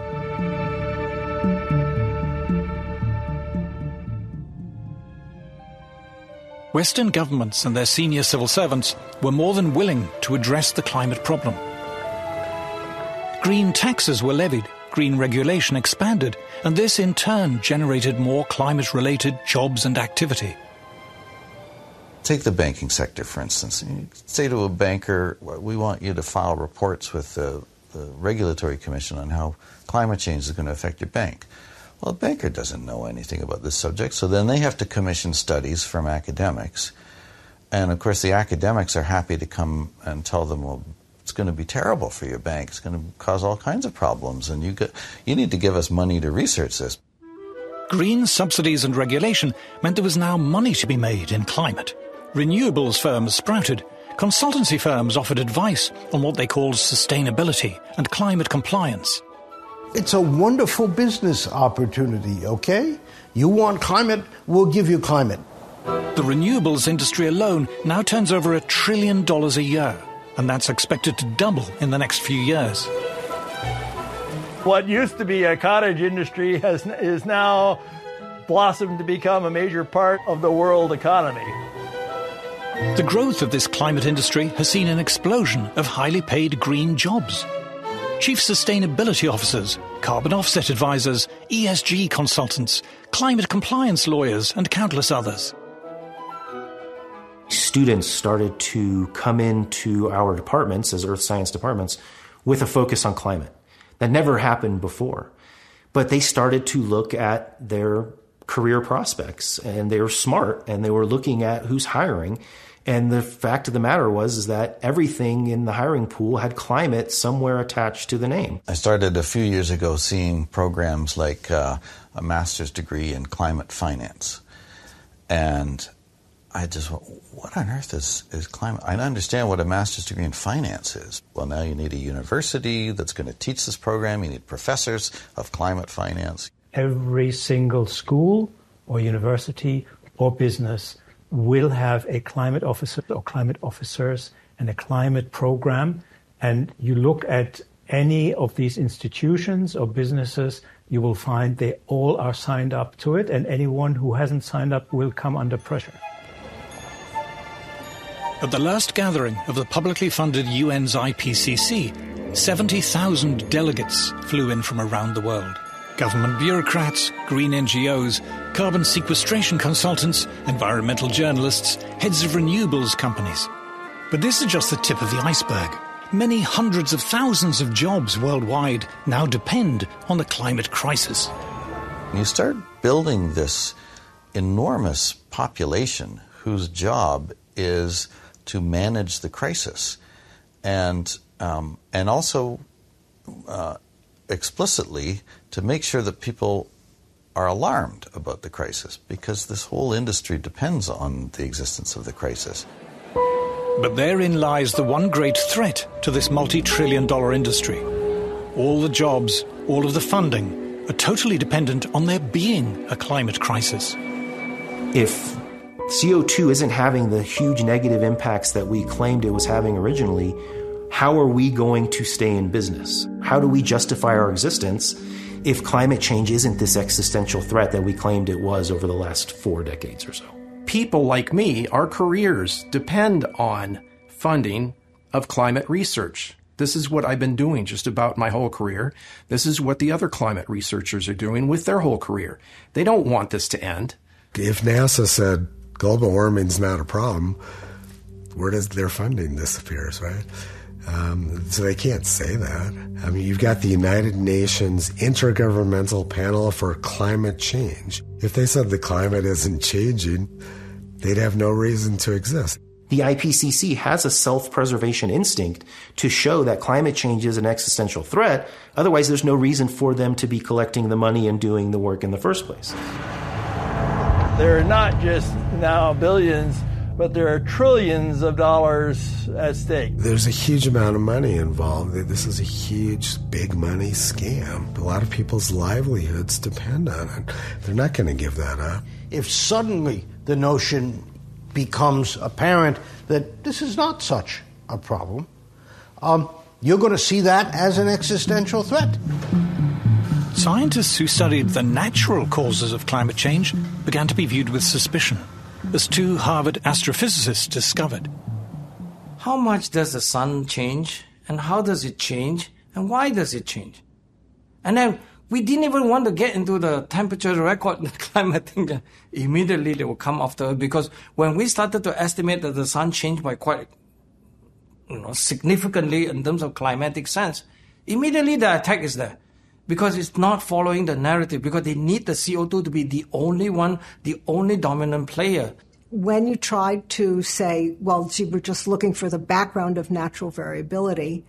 Western governments and their senior civil servants were more than willing to address the climate problem. Green taxes were levied, green regulation expanded, and this in turn generated more climate-related jobs and activity.
Take the banking sector, for instance. You say to a banker, we want you to file reports with the, the Regulatory Commission on how climate change is going to affect your bank. Well, a banker doesn't know anything about this subject, so then they have to commission studies from academics. And, of course, the academics are happy to come and tell them, well, it's going to be terrible for your bank. It's going to cause all kinds of problems, and you, get, you need to give us money to research this.
Green subsidies and regulation meant there was now money to be made in climate. Renewables firms sprouted. Consultancy firms offered advice on what they called sustainability and climate compliance.
It's a wonderful business opportunity, okay? You want climate, we'll give you climate.
The renewables industry alone now turns over a trillion dollars a year, and that's expected to double in the next few years.
What used to be a cottage industry has, is now blossomed to become a major part of the world economy.
The growth of this climate industry has seen an explosion of highly paid green jobs. Chief sustainability officers, carbon offset advisors, E S G consultants, climate compliance lawyers, and countless others.
Students started to come into our departments as earth science departments with a focus on climate. That never happened before. But they started to look at their career prospects, and they were smart, and they were looking at who's hiring. And the fact of the matter was is that everything in the hiring pool had climate somewhere attached to the name.
I started a few years ago seeing programs like uh, a master's degree in climate finance. And I just went, what on earth is, is climate? I understand what a master's degree in finance is. Well, now you need a university that's going to teach this program. You need professors of climate finance.
Every single school or university or business will have a climate officer or climate officers and a climate program. And you look at any of these institutions or businesses, you will find they all are signed up to it, and anyone who hasn't signed up will come under pressure.
At the last gathering of the publicly funded U N's I P C C, seventy thousand delegates flew in from around the world. Government bureaucrats, green N G Os, carbon sequestration consultants, environmental journalists, heads of renewables companies. But this is just the tip of the iceberg. Many hundreds of thousands of jobs worldwide now depend on the climate crisis.
You start building this enormous population whose job is to manage the crisis, and um, and also uh, explicitly to make sure that people are alarmed about the crisis, because this whole industry depends on the existence of the crisis.
But therein lies the one great threat to this multi-trillion dollar industry. All the jobs, all of the funding are totally dependent on there being a climate crisis.
If C O two isn't having the huge negative impacts that we claimed it was having originally, how are we going to stay in business? How do we justify our existence if climate change isn't this existential threat that we claimed it was over the last four decades or so?
People like me, our careers depend on funding of climate research. This is what I've been doing just about my whole career. This is what the other climate researchers are doing with their whole career. They don't want this to end.
If NASA said global warming's not a problem, where does their funding disappears, right? Um, so they can't say that. I mean, you've got the United Nations Intergovernmental Panel for Climate Change. If they said the climate isn't changing, they'd have no reason to exist.
The I P C C has a self-preservation instinct to show that climate change is an existential threat. Otherwise, there's no reason for them to be collecting the money and doing the work in the first place.
There are not just now billions, but there are trillions of dollars at stake.
There's a huge amount of money involved. This is a huge, big money scam. A lot of people's livelihoods depend on it. They're not going to give that up.
If suddenly the notion becomes apparent that this is not such a problem, um, you're going to see that as an existential threat.
Scientists who studied the natural causes of climate change began to be viewed with suspicion, as two Harvard astrophysicists discovered.
How much does the sun change, and how does it change, and why does it change? And then we didn't even want to get into the temperature record, the climate thing. Immediately they will come after, because when we started to estimate that the sun changed by quite, you know, significantly in terms of climatic sense, immediately the attack is there. Because it's not following the narrative, because they need the C O two to be the only one, the only dominant player.
When you tried to say, well, gee, we're just looking for the background of natural variability,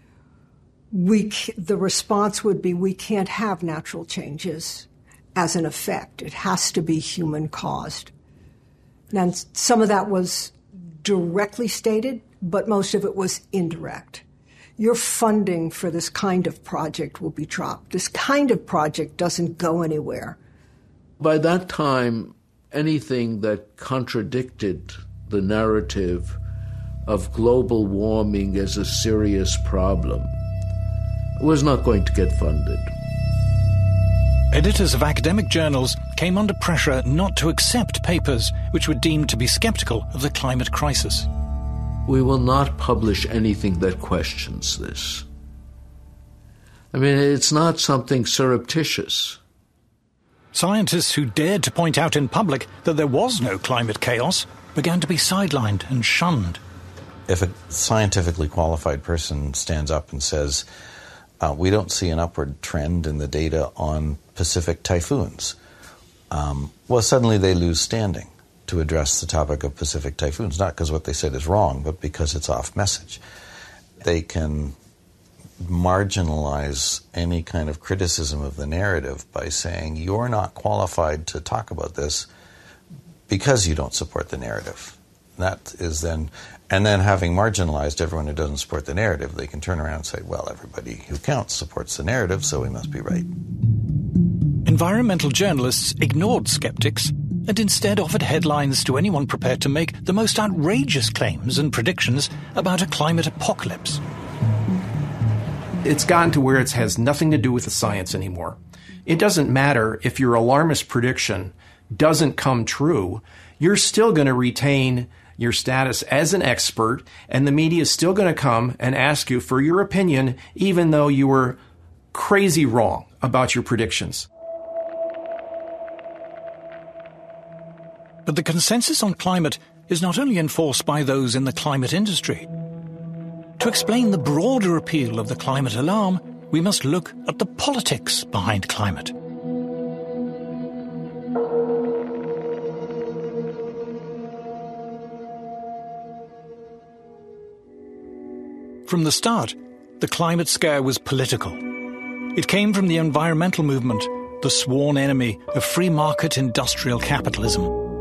we the response would be, we can't have natural changes as an effect. It has to be human-caused. And some of that was directly stated, but most of it was indirect. Your funding for this kind of project will be dropped. This kind of project doesn't go anywhere.
By that time, anything that contradicted the narrative of global warming as a serious problem was not going to get funded.
Editors of academic journals came under pressure not to accept papers which were deemed to be skeptical of the climate crisis.
We will not publish anything that questions this. I mean, it's not something surreptitious.
Scientists who dared to point out in public that there was no climate chaos began to be sidelined and shunned.
If a scientifically qualified person stands up and says, uh, we don't see an upward trend in the data on Pacific typhoons, um, well, suddenly they lose standing to address the topic of Pacific typhoons, not because what they said is wrong, but because it's off message. They can marginalize any kind of criticism of the narrative by saying you're not qualified to talk about this because you don't support the narrative. That is then, and then having marginalized everyone who doesn't support the narrative, they can turn around and say, well, everybody who counts supports the narrative, so we must be right.
Environmental journalists ignored skeptics and instead offered headlines to anyone prepared to make the most outrageous claims and predictions about a climate apocalypse.
It's gotten to where it has nothing to do with the science anymore. It doesn't matter if your alarmist prediction doesn't come true. You're still going to retain your status as an expert, and the media is still going to come and ask you for your opinion, even though you were crazy wrong about your predictions.
But the consensus on climate is not only enforced by those in the climate industry. To explain the broader appeal of the climate alarm, we must look at the politics behind climate. From the start, the climate scare was political. It came from the environmental movement, the sworn enemy of free market industrial capitalism.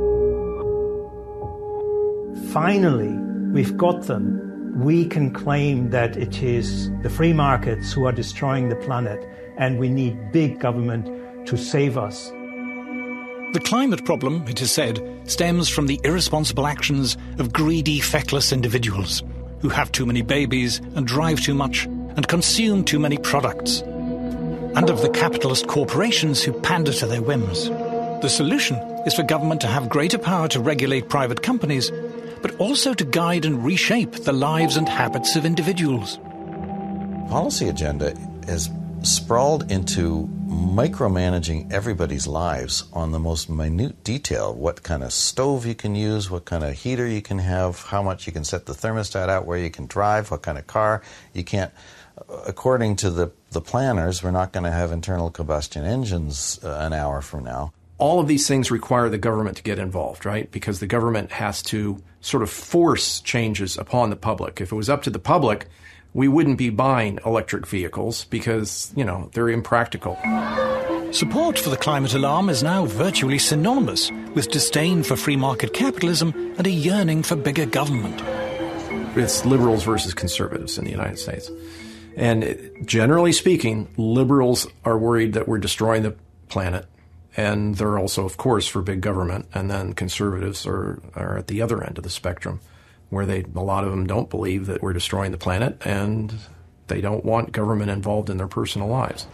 Finally, we've got them. We can claim that it is the free markets who are destroying the planet, and we need big government to save us.
The climate problem, it is said, stems from the irresponsible actions of greedy, feckless individuals who have too many babies and drive too much and consume too many products, and of the capitalist corporations who pander to their whims. The solution is for government to have greater power to regulate private companies, but also to guide and reshape the lives and habits of individuals.
Policy agenda is sprawled into micromanaging everybody's lives on the most minute detail. What kind of stove you can use, what kind of heater you can have, how much you can set the thermostat out, where you can drive, what kind of car you can't. According to the, the planners, we're not going to have internal combustion engines uh, an hour from now.
All of these things require the government to get involved, right? Because the government has to sort of force changes upon the public. If it was up to the public, we wouldn't be buying electric vehicles because, you know, they're impractical.
Support for the climate alarm is now virtually synonymous with disdain for free market capitalism and a yearning for bigger government.
It's liberals versus conservatives in the United States. And generally speaking, liberals are worried that we're destroying the planet. And they're also, of course, for big government. And then conservatives are, are at the other end of the spectrum, where they a lot of them don't believe that we're destroying the planet, and they don't want government involved in their personal lives.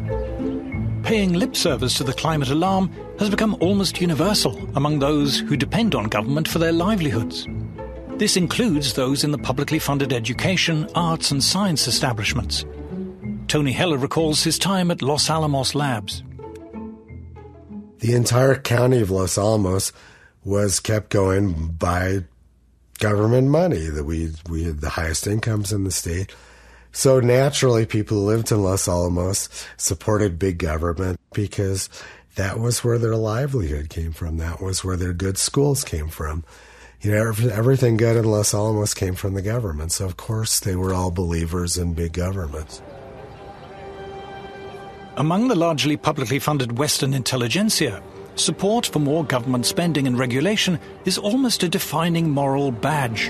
Paying lip service to the climate alarm has become almost universal among those who depend on government for their livelihoods. This includes those in the publicly funded education, arts and science establishments. Tony Heller recalls his time at Los Alamos Labs.
The entire county of Los Alamos was kept going by government money. That we we had the highest incomes in the state. So naturally, people who lived in Los Alamos supported big government because that was where their livelihood came from. That was where their good schools came from. You know, everything good in Los Alamos came from the government. So, of course, they were all believers in big government.
Among the largely publicly funded Western intelligentsia, support for more government spending and regulation is almost a defining moral badge.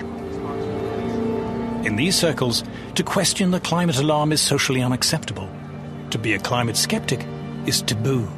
In these circles, to question the climate alarm is socially unacceptable. To be a climate skeptic is taboo.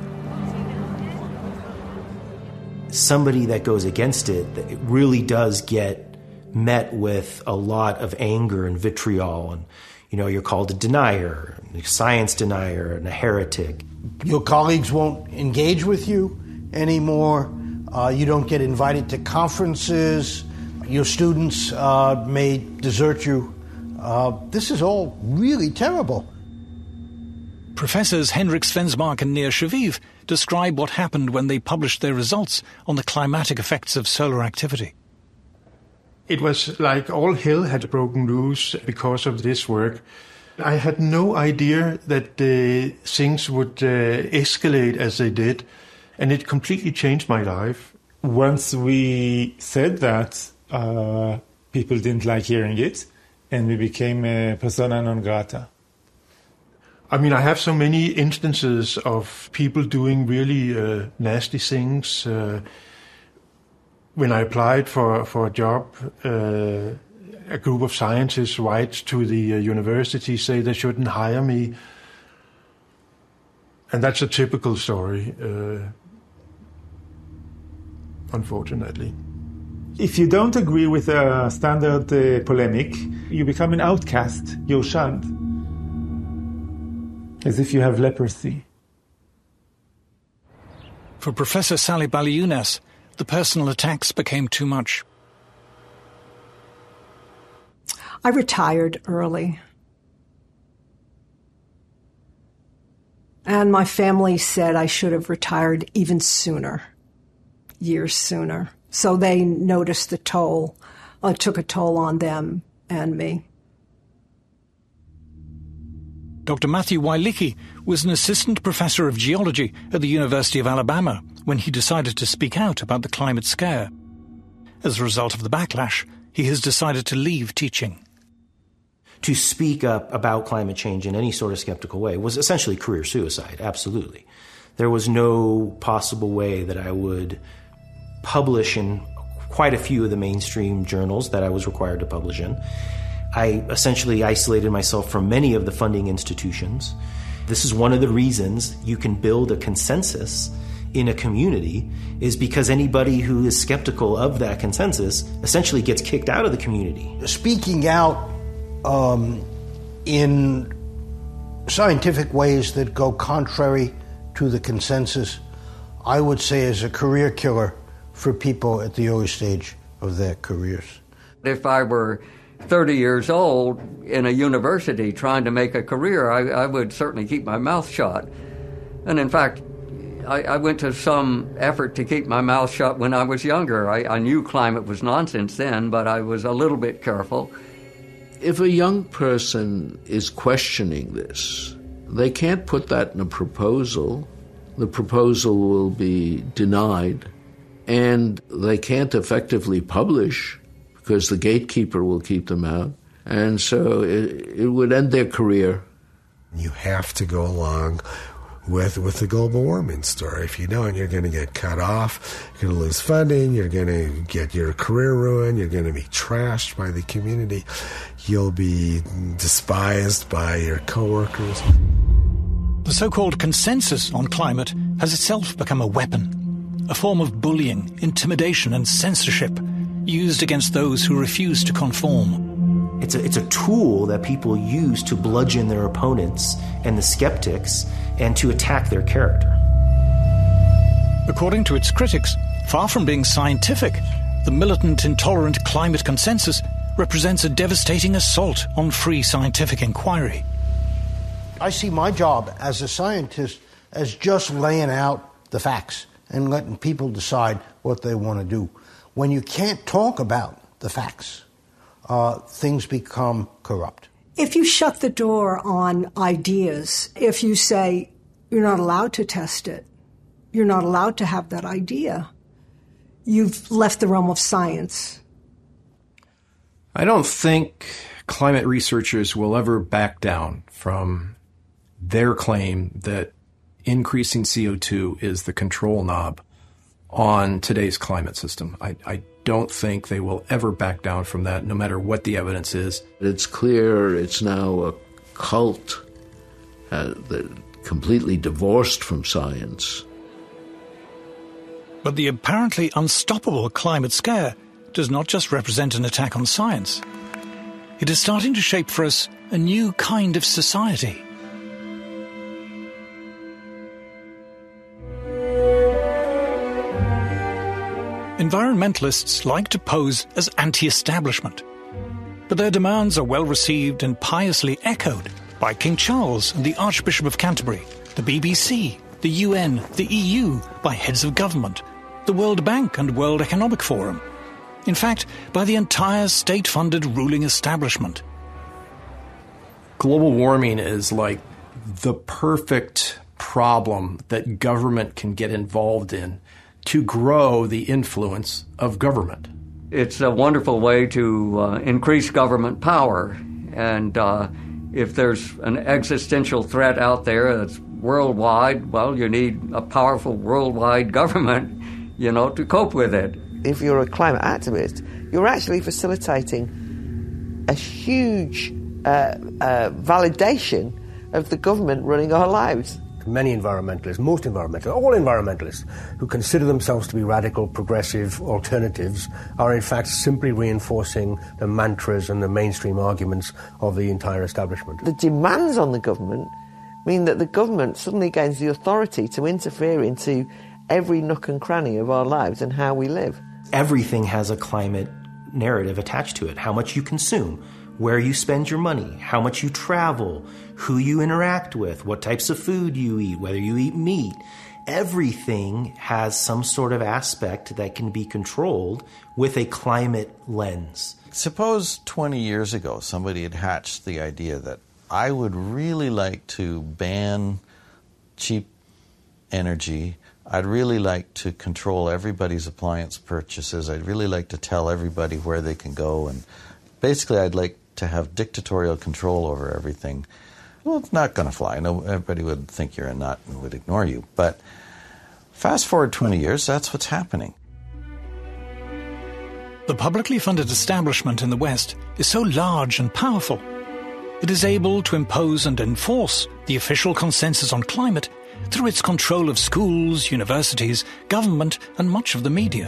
Somebody that goes against it, it really does get met with a lot of anger and vitriol, and you know, you're called a denier, a science denier, and a heretic.
Your colleagues won't engage with you anymore. Uh, you don't get invited to conferences. Your students uh, may desert you. Uh, this is all really terrible.
Professors Henrik Svensmark and Nir Shaviv describe what happened when they published their results on the climatic effects of solar activity.
It was like all hell had broken loose because of this work. I had no idea that uh, things would uh, escalate as they did, and it completely changed my life.
Once we said that, uh, people didn't like hearing it, and we became a persona non grata.
I mean, I have so many instances of people doing really uh, nasty things. Uh, when I applied for, for a job, uh, a group of scientists write to the uh, university, say they shouldn't hire me. And that's a typical story, uh, unfortunately.
If you don't agree with a standard uh, polemic, you become an outcast. You're shunned. As if you have leprosy.
For Professor Sally Baliunas, the personal attacks became too much.
I retired early. And my family said I should have retired even sooner, years sooner. So they noticed the toll, uh, took a toll on them and me.
Doctor Matthew Wailicki was an assistant professor of geology at the University of Alabama when he decided to speak out about the climate scare. As a result of the backlash, he has decided to leave teaching.
To speak up about climate change in any sort of skeptical way was essentially career suicide, absolutely. There was no possible way that I would publish in quite a few of the mainstream journals that I was required to publish in. I essentially isolated myself from many of the funding institutions. This is one of the reasons you can build a consensus in a community, is because anybody who is skeptical of that consensus essentially gets kicked out of the community.
Speaking out um, in scientific ways that go contrary to the consensus, I would say is a career killer for people at the early stage of their careers. If I were thirty years old in a university trying to make a career, I, I would certainly keep my mouth shut. And in fact, I, I went to some effort to keep my mouth shut when I was younger. I, I knew climate was nonsense then, but I was a little bit careful.
If a young person is questioning this, they can't put that in a proposal. The proposal will be denied, and they can't effectively publish because the gatekeeper will keep them out. And so it, it would end their career.
You have to go along with with the global warming story. If you don't, you're going to get cut off, you're going to lose funding, you're going to get your career ruined, you're going to be trashed by the community, you'll be despised by your coworkers.
The so-called consensus on climate has itself become a weapon, a form of bullying, intimidation and censorship used against those who refuse to conform.
It's a, it's a tool that people use to bludgeon their opponents and the skeptics and to attack their character.
According to its critics, far from being scientific, the militant, intolerant climate consensus represents a devastating assault on free scientific inquiry. I see my job as a scientist as just laying out the facts and letting people decide what they want to do. When you can't talk about the facts, uh, things become corrupt.
If you shut the door on ideas, if you say you're not allowed to test it, you're not allowed to have that idea, you've left the realm of science.
I don't think climate researchers will ever back down from their claim that increasing C O two is the control knob on today's climate system. I, I don't think they will ever back down from that, no matter what the evidence is.
It's clear it's now a cult uh, that completely divorced from science.
But the apparently unstoppable climate scare does not just represent an attack on science. It is starting to shape for us a new kind of society. Environmentalists like to pose as anti-establishment, but their demands are well received and piously echoed by King Charles and the Archbishop of Canterbury, the B B C, the U N, the E U, by heads of government, the World Bank and World Economic Forum. In fact, by the entire state-funded ruling establishment.
Global warming is like the perfect problem that government can get involved in to grow the influence of government.
It's a wonderful way to uh, increase government power. And uh, if there's an existential threat out there that's worldwide, well, you need a powerful worldwide government, you know, to cope with it.
If you're a climate activist, you're actually facilitating a huge uh, uh, validation of the government running our lives.
Many environmentalists, most environmentalists, all environmentalists who consider themselves to be radical, progressive alternatives are in fact simply reinforcing the mantras and the mainstream arguments of the entire establishment.
The demands on the government mean that the government suddenly gains the authority to interfere into every nook and cranny of our lives and how we live.
Everything has a climate narrative attached to it. How much you consume, where you spend your money, how much you travel, who you interact with, what types of food you eat, whether you eat meat. Everything has some sort of aspect that can be controlled with a climate lens.
Suppose twenty years ago somebody had hatched the idea that I would really like to ban cheap energy. I'd really like to control everybody's appliance purchases. I'd really like to tell everybody where they can go. And basically, I'd like to have dictatorial control over everything. Well, it's not going to fly. No, everybody would think you're a nut and would ignore you. But fast forward twenty years, that's what's happening.
The publicly funded establishment in the West is so large and powerful. It is able to impose and enforce the official consensus on climate through its control of schools, universities, government, and much of the media.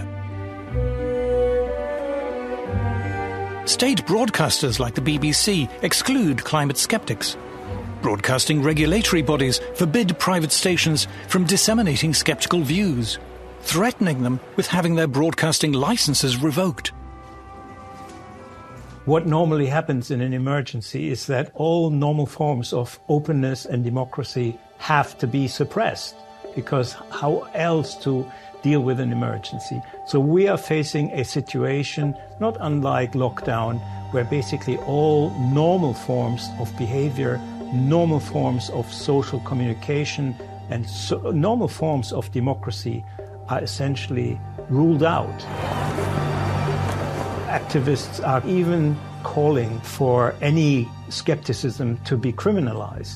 State broadcasters like the B B C exclude climate skeptics. Broadcasting regulatory bodies forbid private stations from disseminating skeptical views, threatening them with having their broadcasting licenses revoked.
What normally happens in an emergency is that all normal forms of openness and democracy have to be suppressed, because how else to deal with an emergency? So we are facing a situation not unlike lockdown, where basically all normal forms of behavior, normal forms of social communication, and so normal forms of democracy are essentially ruled out. Activists are even calling for any skepticism to be criminalized.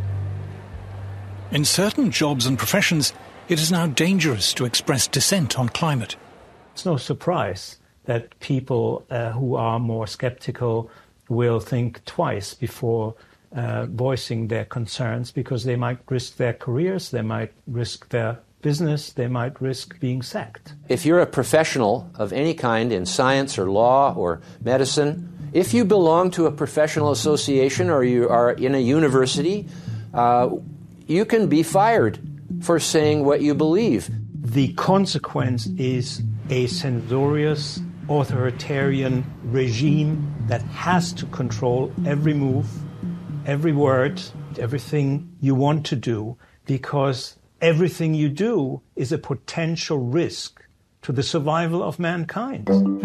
In certain jobs and professions, it is now dangerous to express dissent on climate.
It's no surprise that people uh, who are more skeptical will think twice before uh, voicing their concerns, because they might risk their careers, they might risk their business, they might risk being sacked.
If you're a professional of any kind in science or law or medicine, if you belong to a professional association or you are in a university, uh, you can be fired for saying what you believe.
The consequence is a censorious, authoritarian regime that has to control every move, every word, everything you want to do, because everything you do is a potential risk to the survival of mankind.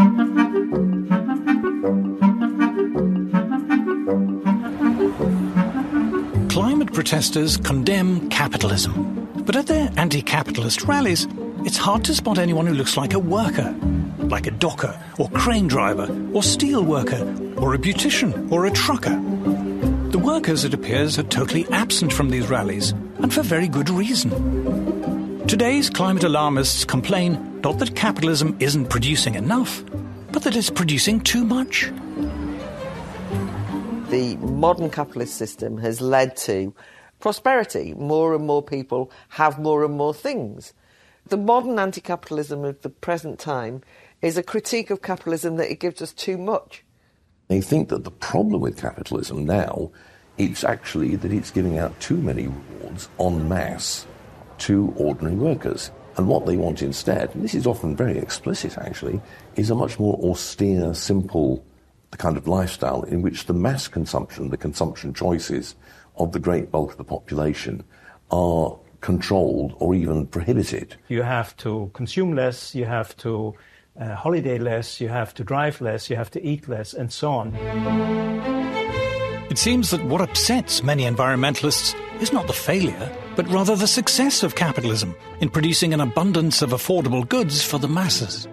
Climate protesters condemn capitalism, but at their anti-capitalist rallies, it's hard to spot anyone who looks like a worker, like a docker or crane driver or steel worker or a beautician or a trucker. The workers, it appears, are totally absent from these rallies, and for very good reason. Today's climate alarmists complain not that capitalism isn't producing enough, but that it's producing too much.
The modern capitalist system has led to prosperity. More and more people have more and more things. The modern anti-capitalism of the present time is a critique of capitalism that it gives us too much.
They think that the problem with capitalism now, it's actually that it's giving out too many rewards en masse to ordinary workers. And what they want instead, and this is often very explicit actually, is a much more austere, simple kind of lifestyle in which the mass consumption, the consumption choices of the great bulk of the population are controlled or even prohibited.
You have to consume less, you have to uh, holiday less, you have to drive less, you have to eat less, and so on.
It seems that what upsets many environmentalists is not the failure, but rather the success of capitalism in producing an abundance of affordable goods for the masses.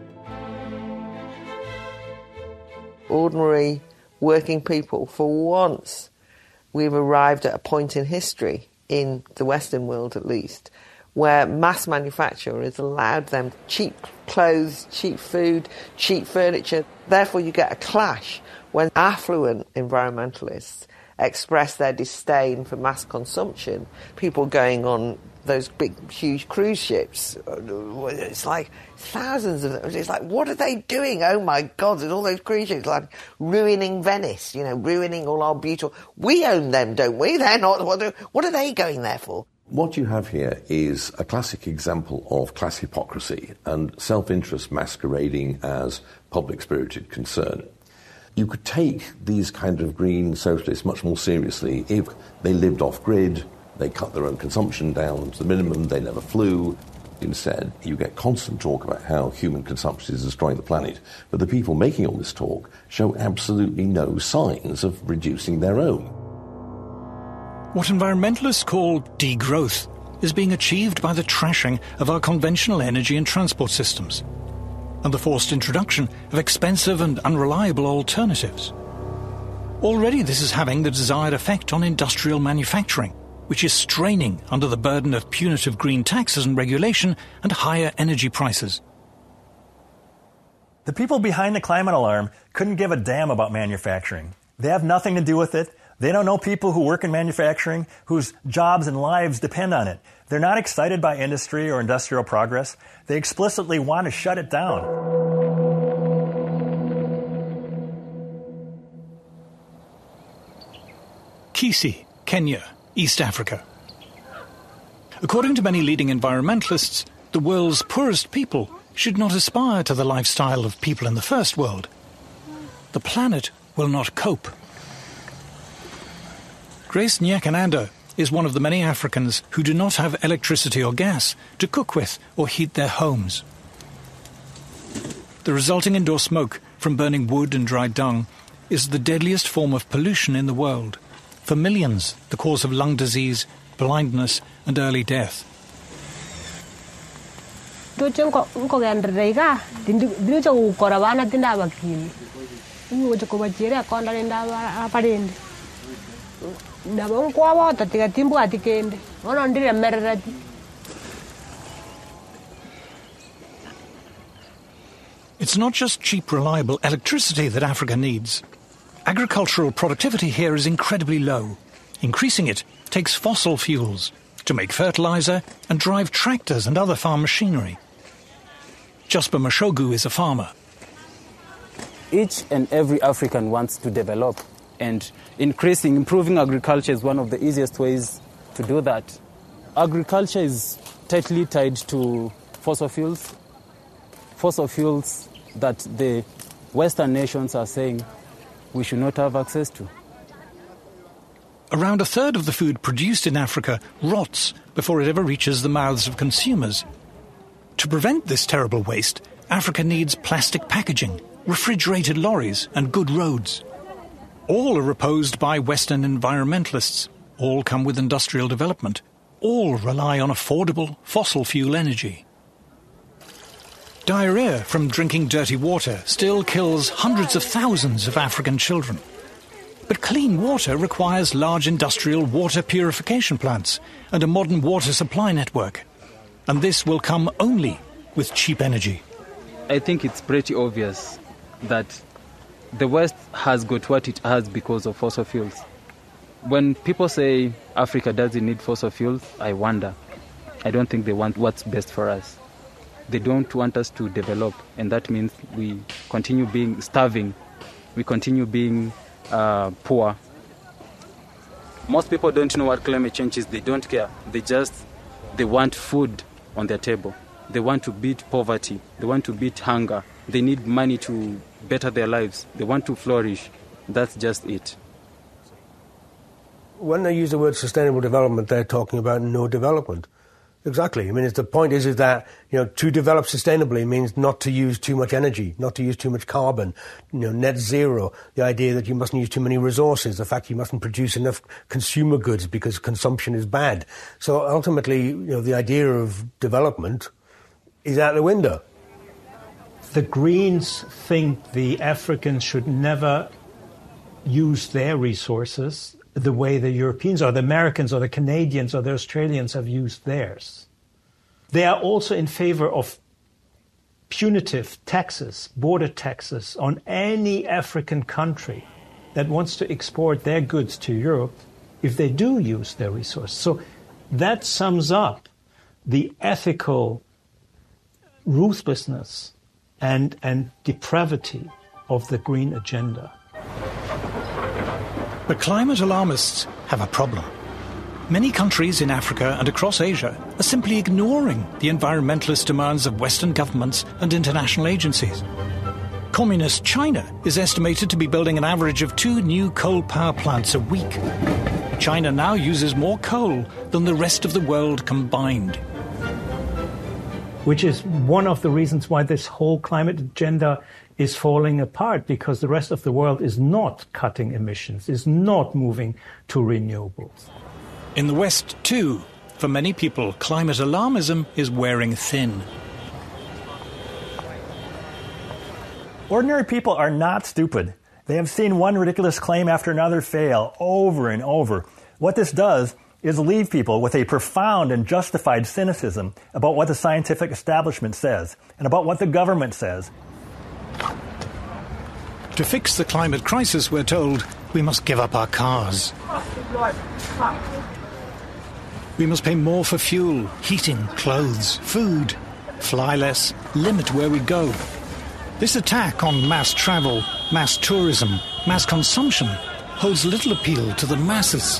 Ordinary working people, for once, we've arrived at a point in history, in the Western world at least, where mass manufacture has allowed them cheap clothes, cheap food, cheap furniture. Therefore, you get a clash when affluent environmentalists express their disdain for mass consumption. People going on those big, huge cruise ships, it's like thousands of them. It's like, what are they doing? Oh my God, there's all those cruise ships, like ruining Venice, you know, ruining all our beautiful... We own them, don't we? They're not... What are, what are they going there for?
What you have here is a classic example of class hypocrisy and self-interest masquerading as public-spirited concern. You could take these kind of green socialists much more seriously if they lived off-grid, they cut their own consumption down to the minimum, they never flew. Instead, you get constant talk about how human consumption is destroying the planet, but the people making all this talk show absolutely no signs of reducing their own.
What environmentalists call degrowth is being achieved by the trashing of our conventional energy and transport systems, and the forced introduction of expensive and unreliable alternatives. Already this is having the desired effect on industrial manufacturing, which is straining under the burden of punitive green taxes and regulation and higher energy prices.
The people behind the climate alarm couldn't give a damn about manufacturing. They have nothing to do with it. They don't know people who work in manufacturing whose jobs and lives depend on it. They're not excited by industry or industrial progress. They explicitly want to shut it down.
Kisii, Kenya, East Africa. According to many leading environmentalists, the world's poorest people should not aspire to the lifestyle of people in the first world. The planet will not cope. Grace Nyakananda is one of the many Africans who do not have electricity or gas to cook with or heat their homes. The resulting indoor smoke from burning wood and dry dung is the deadliest form of pollution in the world. For millions, the cause of lung disease, blindness, and early death. It's not just cheap, reliable electricity that Africa needs. Agricultural productivity here is incredibly low. Increasing it takes fossil fuels to make fertilizer and drive tractors and other farm machinery. Jasper Mashogu is a farmer.
Each and every African wants to develop, and increasing, improving agriculture is one of the easiest ways to do that. Agriculture is tightly tied to fossil fuels, fossil fuels that the Western nations are saying we should not have access to.
Around a third of the food produced in Africa rots before it ever reaches the mouths of consumers. To prevent this terrible waste, Africa needs plastic packaging, refrigerated lorries, and good roads. All are opposed by Western environmentalists. All come with industrial development. All rely on affordable fossil fuel energy. Diarrhea from drinking dirty water still kills hundreds of thousands of African children. But clean water requires large industrial water purification plants and a modern water supply network. And this will come only with cheap energy.
I think it's pretty obvious that the West has got what it has because of fossil fuels. When people say Africa doesn't need fossil fuels, I wonder. I don't think they want what's best for us. They don't want us to develop, and that means we continue being starving, we continue being uh, poor. Most people don't know what climate change is. They don't care. They just, they want food on their table. They want to beat poverty. They want to beat hunger. They need money to better their lives. They want to flourish. That's just it.
When they use the word sustainable development, they're talking about no development. Exactly. I mean, it's, the point is, is that, you know, to develop sustainably means not to use too much energy, not to use too much carbon, you know, net zero, the idea that you mustn't use too many resources, the fact you mustn't produce enough consumer goods because consumption is bad. So ultimately, you know, the idea of development is out the window.
The Greens think the Africans should never use their resources the way the Europeans or the Americans or the Canadians or the Australians have used theirs. They are also in favor of punitive taxes, border taxes on any African country that wants to export their goods to Europe if they do use their resources. So that sums up the ethical ruthlessness and, and depravity of the green agenda.
But climate alarmists have a problem. Many countries in Africa and across Asia are simply ignoring the environmentalist demands of Western governments and international agencies. Communist China is estimated to be building an average of two new coal power plants a week. China now uses more coal than the rest of the world combined.
Which is one of the reasons why this whole climate agenda is falling apart, because the rest of the world is not cutting emissions, is not moving to renewables.
In the West, too, for many people, climate alarmism is wearing thin.
Ordinary people are not stupid. They have seen one ridiculous claim after another fail over and over. What this does is leave people with a profound and justified cynicism about what the scientific establishment says and about what the government says.
To fix the climate crisis, we're told, we must give up our cars. We must pay more for fuel, heating, clothes, food, fly less, limit where we go. This attack on mass travel, mass tourism, mass consumption holds little appeal to the masses.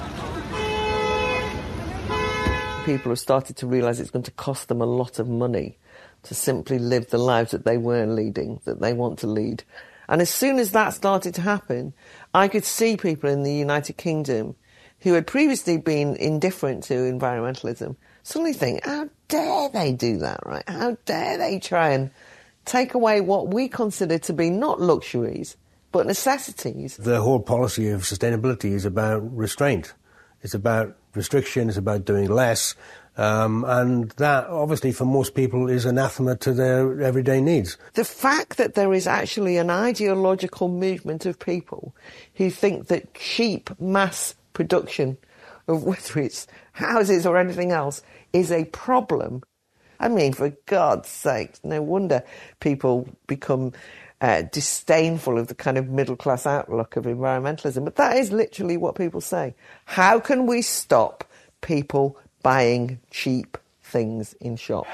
People have started to realise it's going to cost them a lot of money to simply live the lives that they weren't leading, that they want to lead. And as soon as that started to happen, I could see people in the United Kingdom who had previously been indifferent to environmentalism suddenly think, how dare they do that, right? How dare they try and take away what we consider to be not luxuries, but necessities.
The whole policy of sustainability is about restraint. It's about restriction, it's about doing less. Um, and that, obviously, for most people is anathema to their everyday needs.
The fact that there is actually an ideological movement of people who think that cheap mass production of whether it's houses or anything else is a problem. I mean, for God's sake, no wonder people become uh, disdainful of the kind of middle-class outlook of environmentalism. But that is literally what people say. How can we stop people buying cheap things in shops?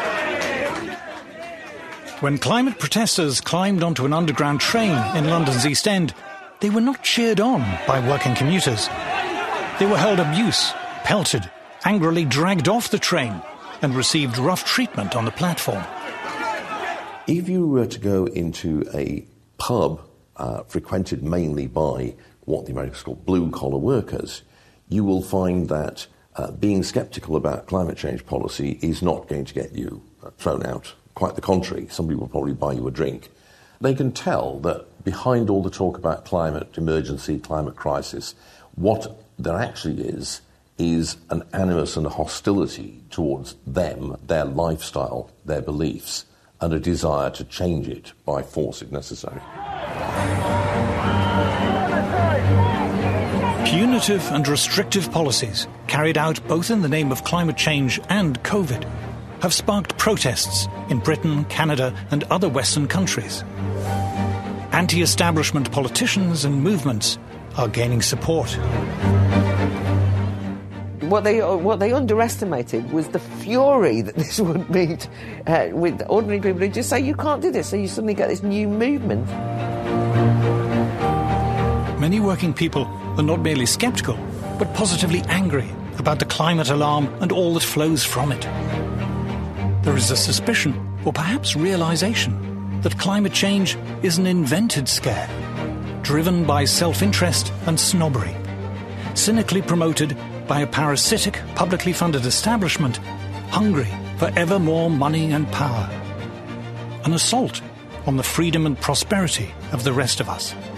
When climate protesters climbed onto an underground train in London's East End, they were not cheered on by working commuters. They were held abuse, pelted, angrily dragged off the train, and received rough treatment on the platform.
If you were to go into a pub uh, frequented mainly by what the Americans call blue-collar workers, you will find that uh, being sceptical about climate change policy is not going to get you uh, thrown out. Quite the contrary. Somebody will probably buy you a drink. They can tell that behind all the talk about climate emergency, climate crisis, what there actually is is an animus and a hostility towards them, their lifestyle, their beliefs, and a desire to change it by force if necessary.
Punitive and restrictive policies, carried out both in the name of climate change and COVID, have sparked protests in Britain, Canada, and other Western countries. Anti-establishment politicians and movements are gaining support.
What they what they underestimated was the fury that this would meet uh, with ordinary people who just say, you can't do this, so you suddenly get this new movement.
Many working people are not merely sceptical, but positively angry about the climate alarm and all that flows from it. There is a suspicion, or perhaps realization, that climate change is an invented scare, driven by self-interest and snobbery, cynically promoted by a parasitic, publicly funded establishment hungry for ever more money and power. An assault on the freedom and prosperity of the rest of us.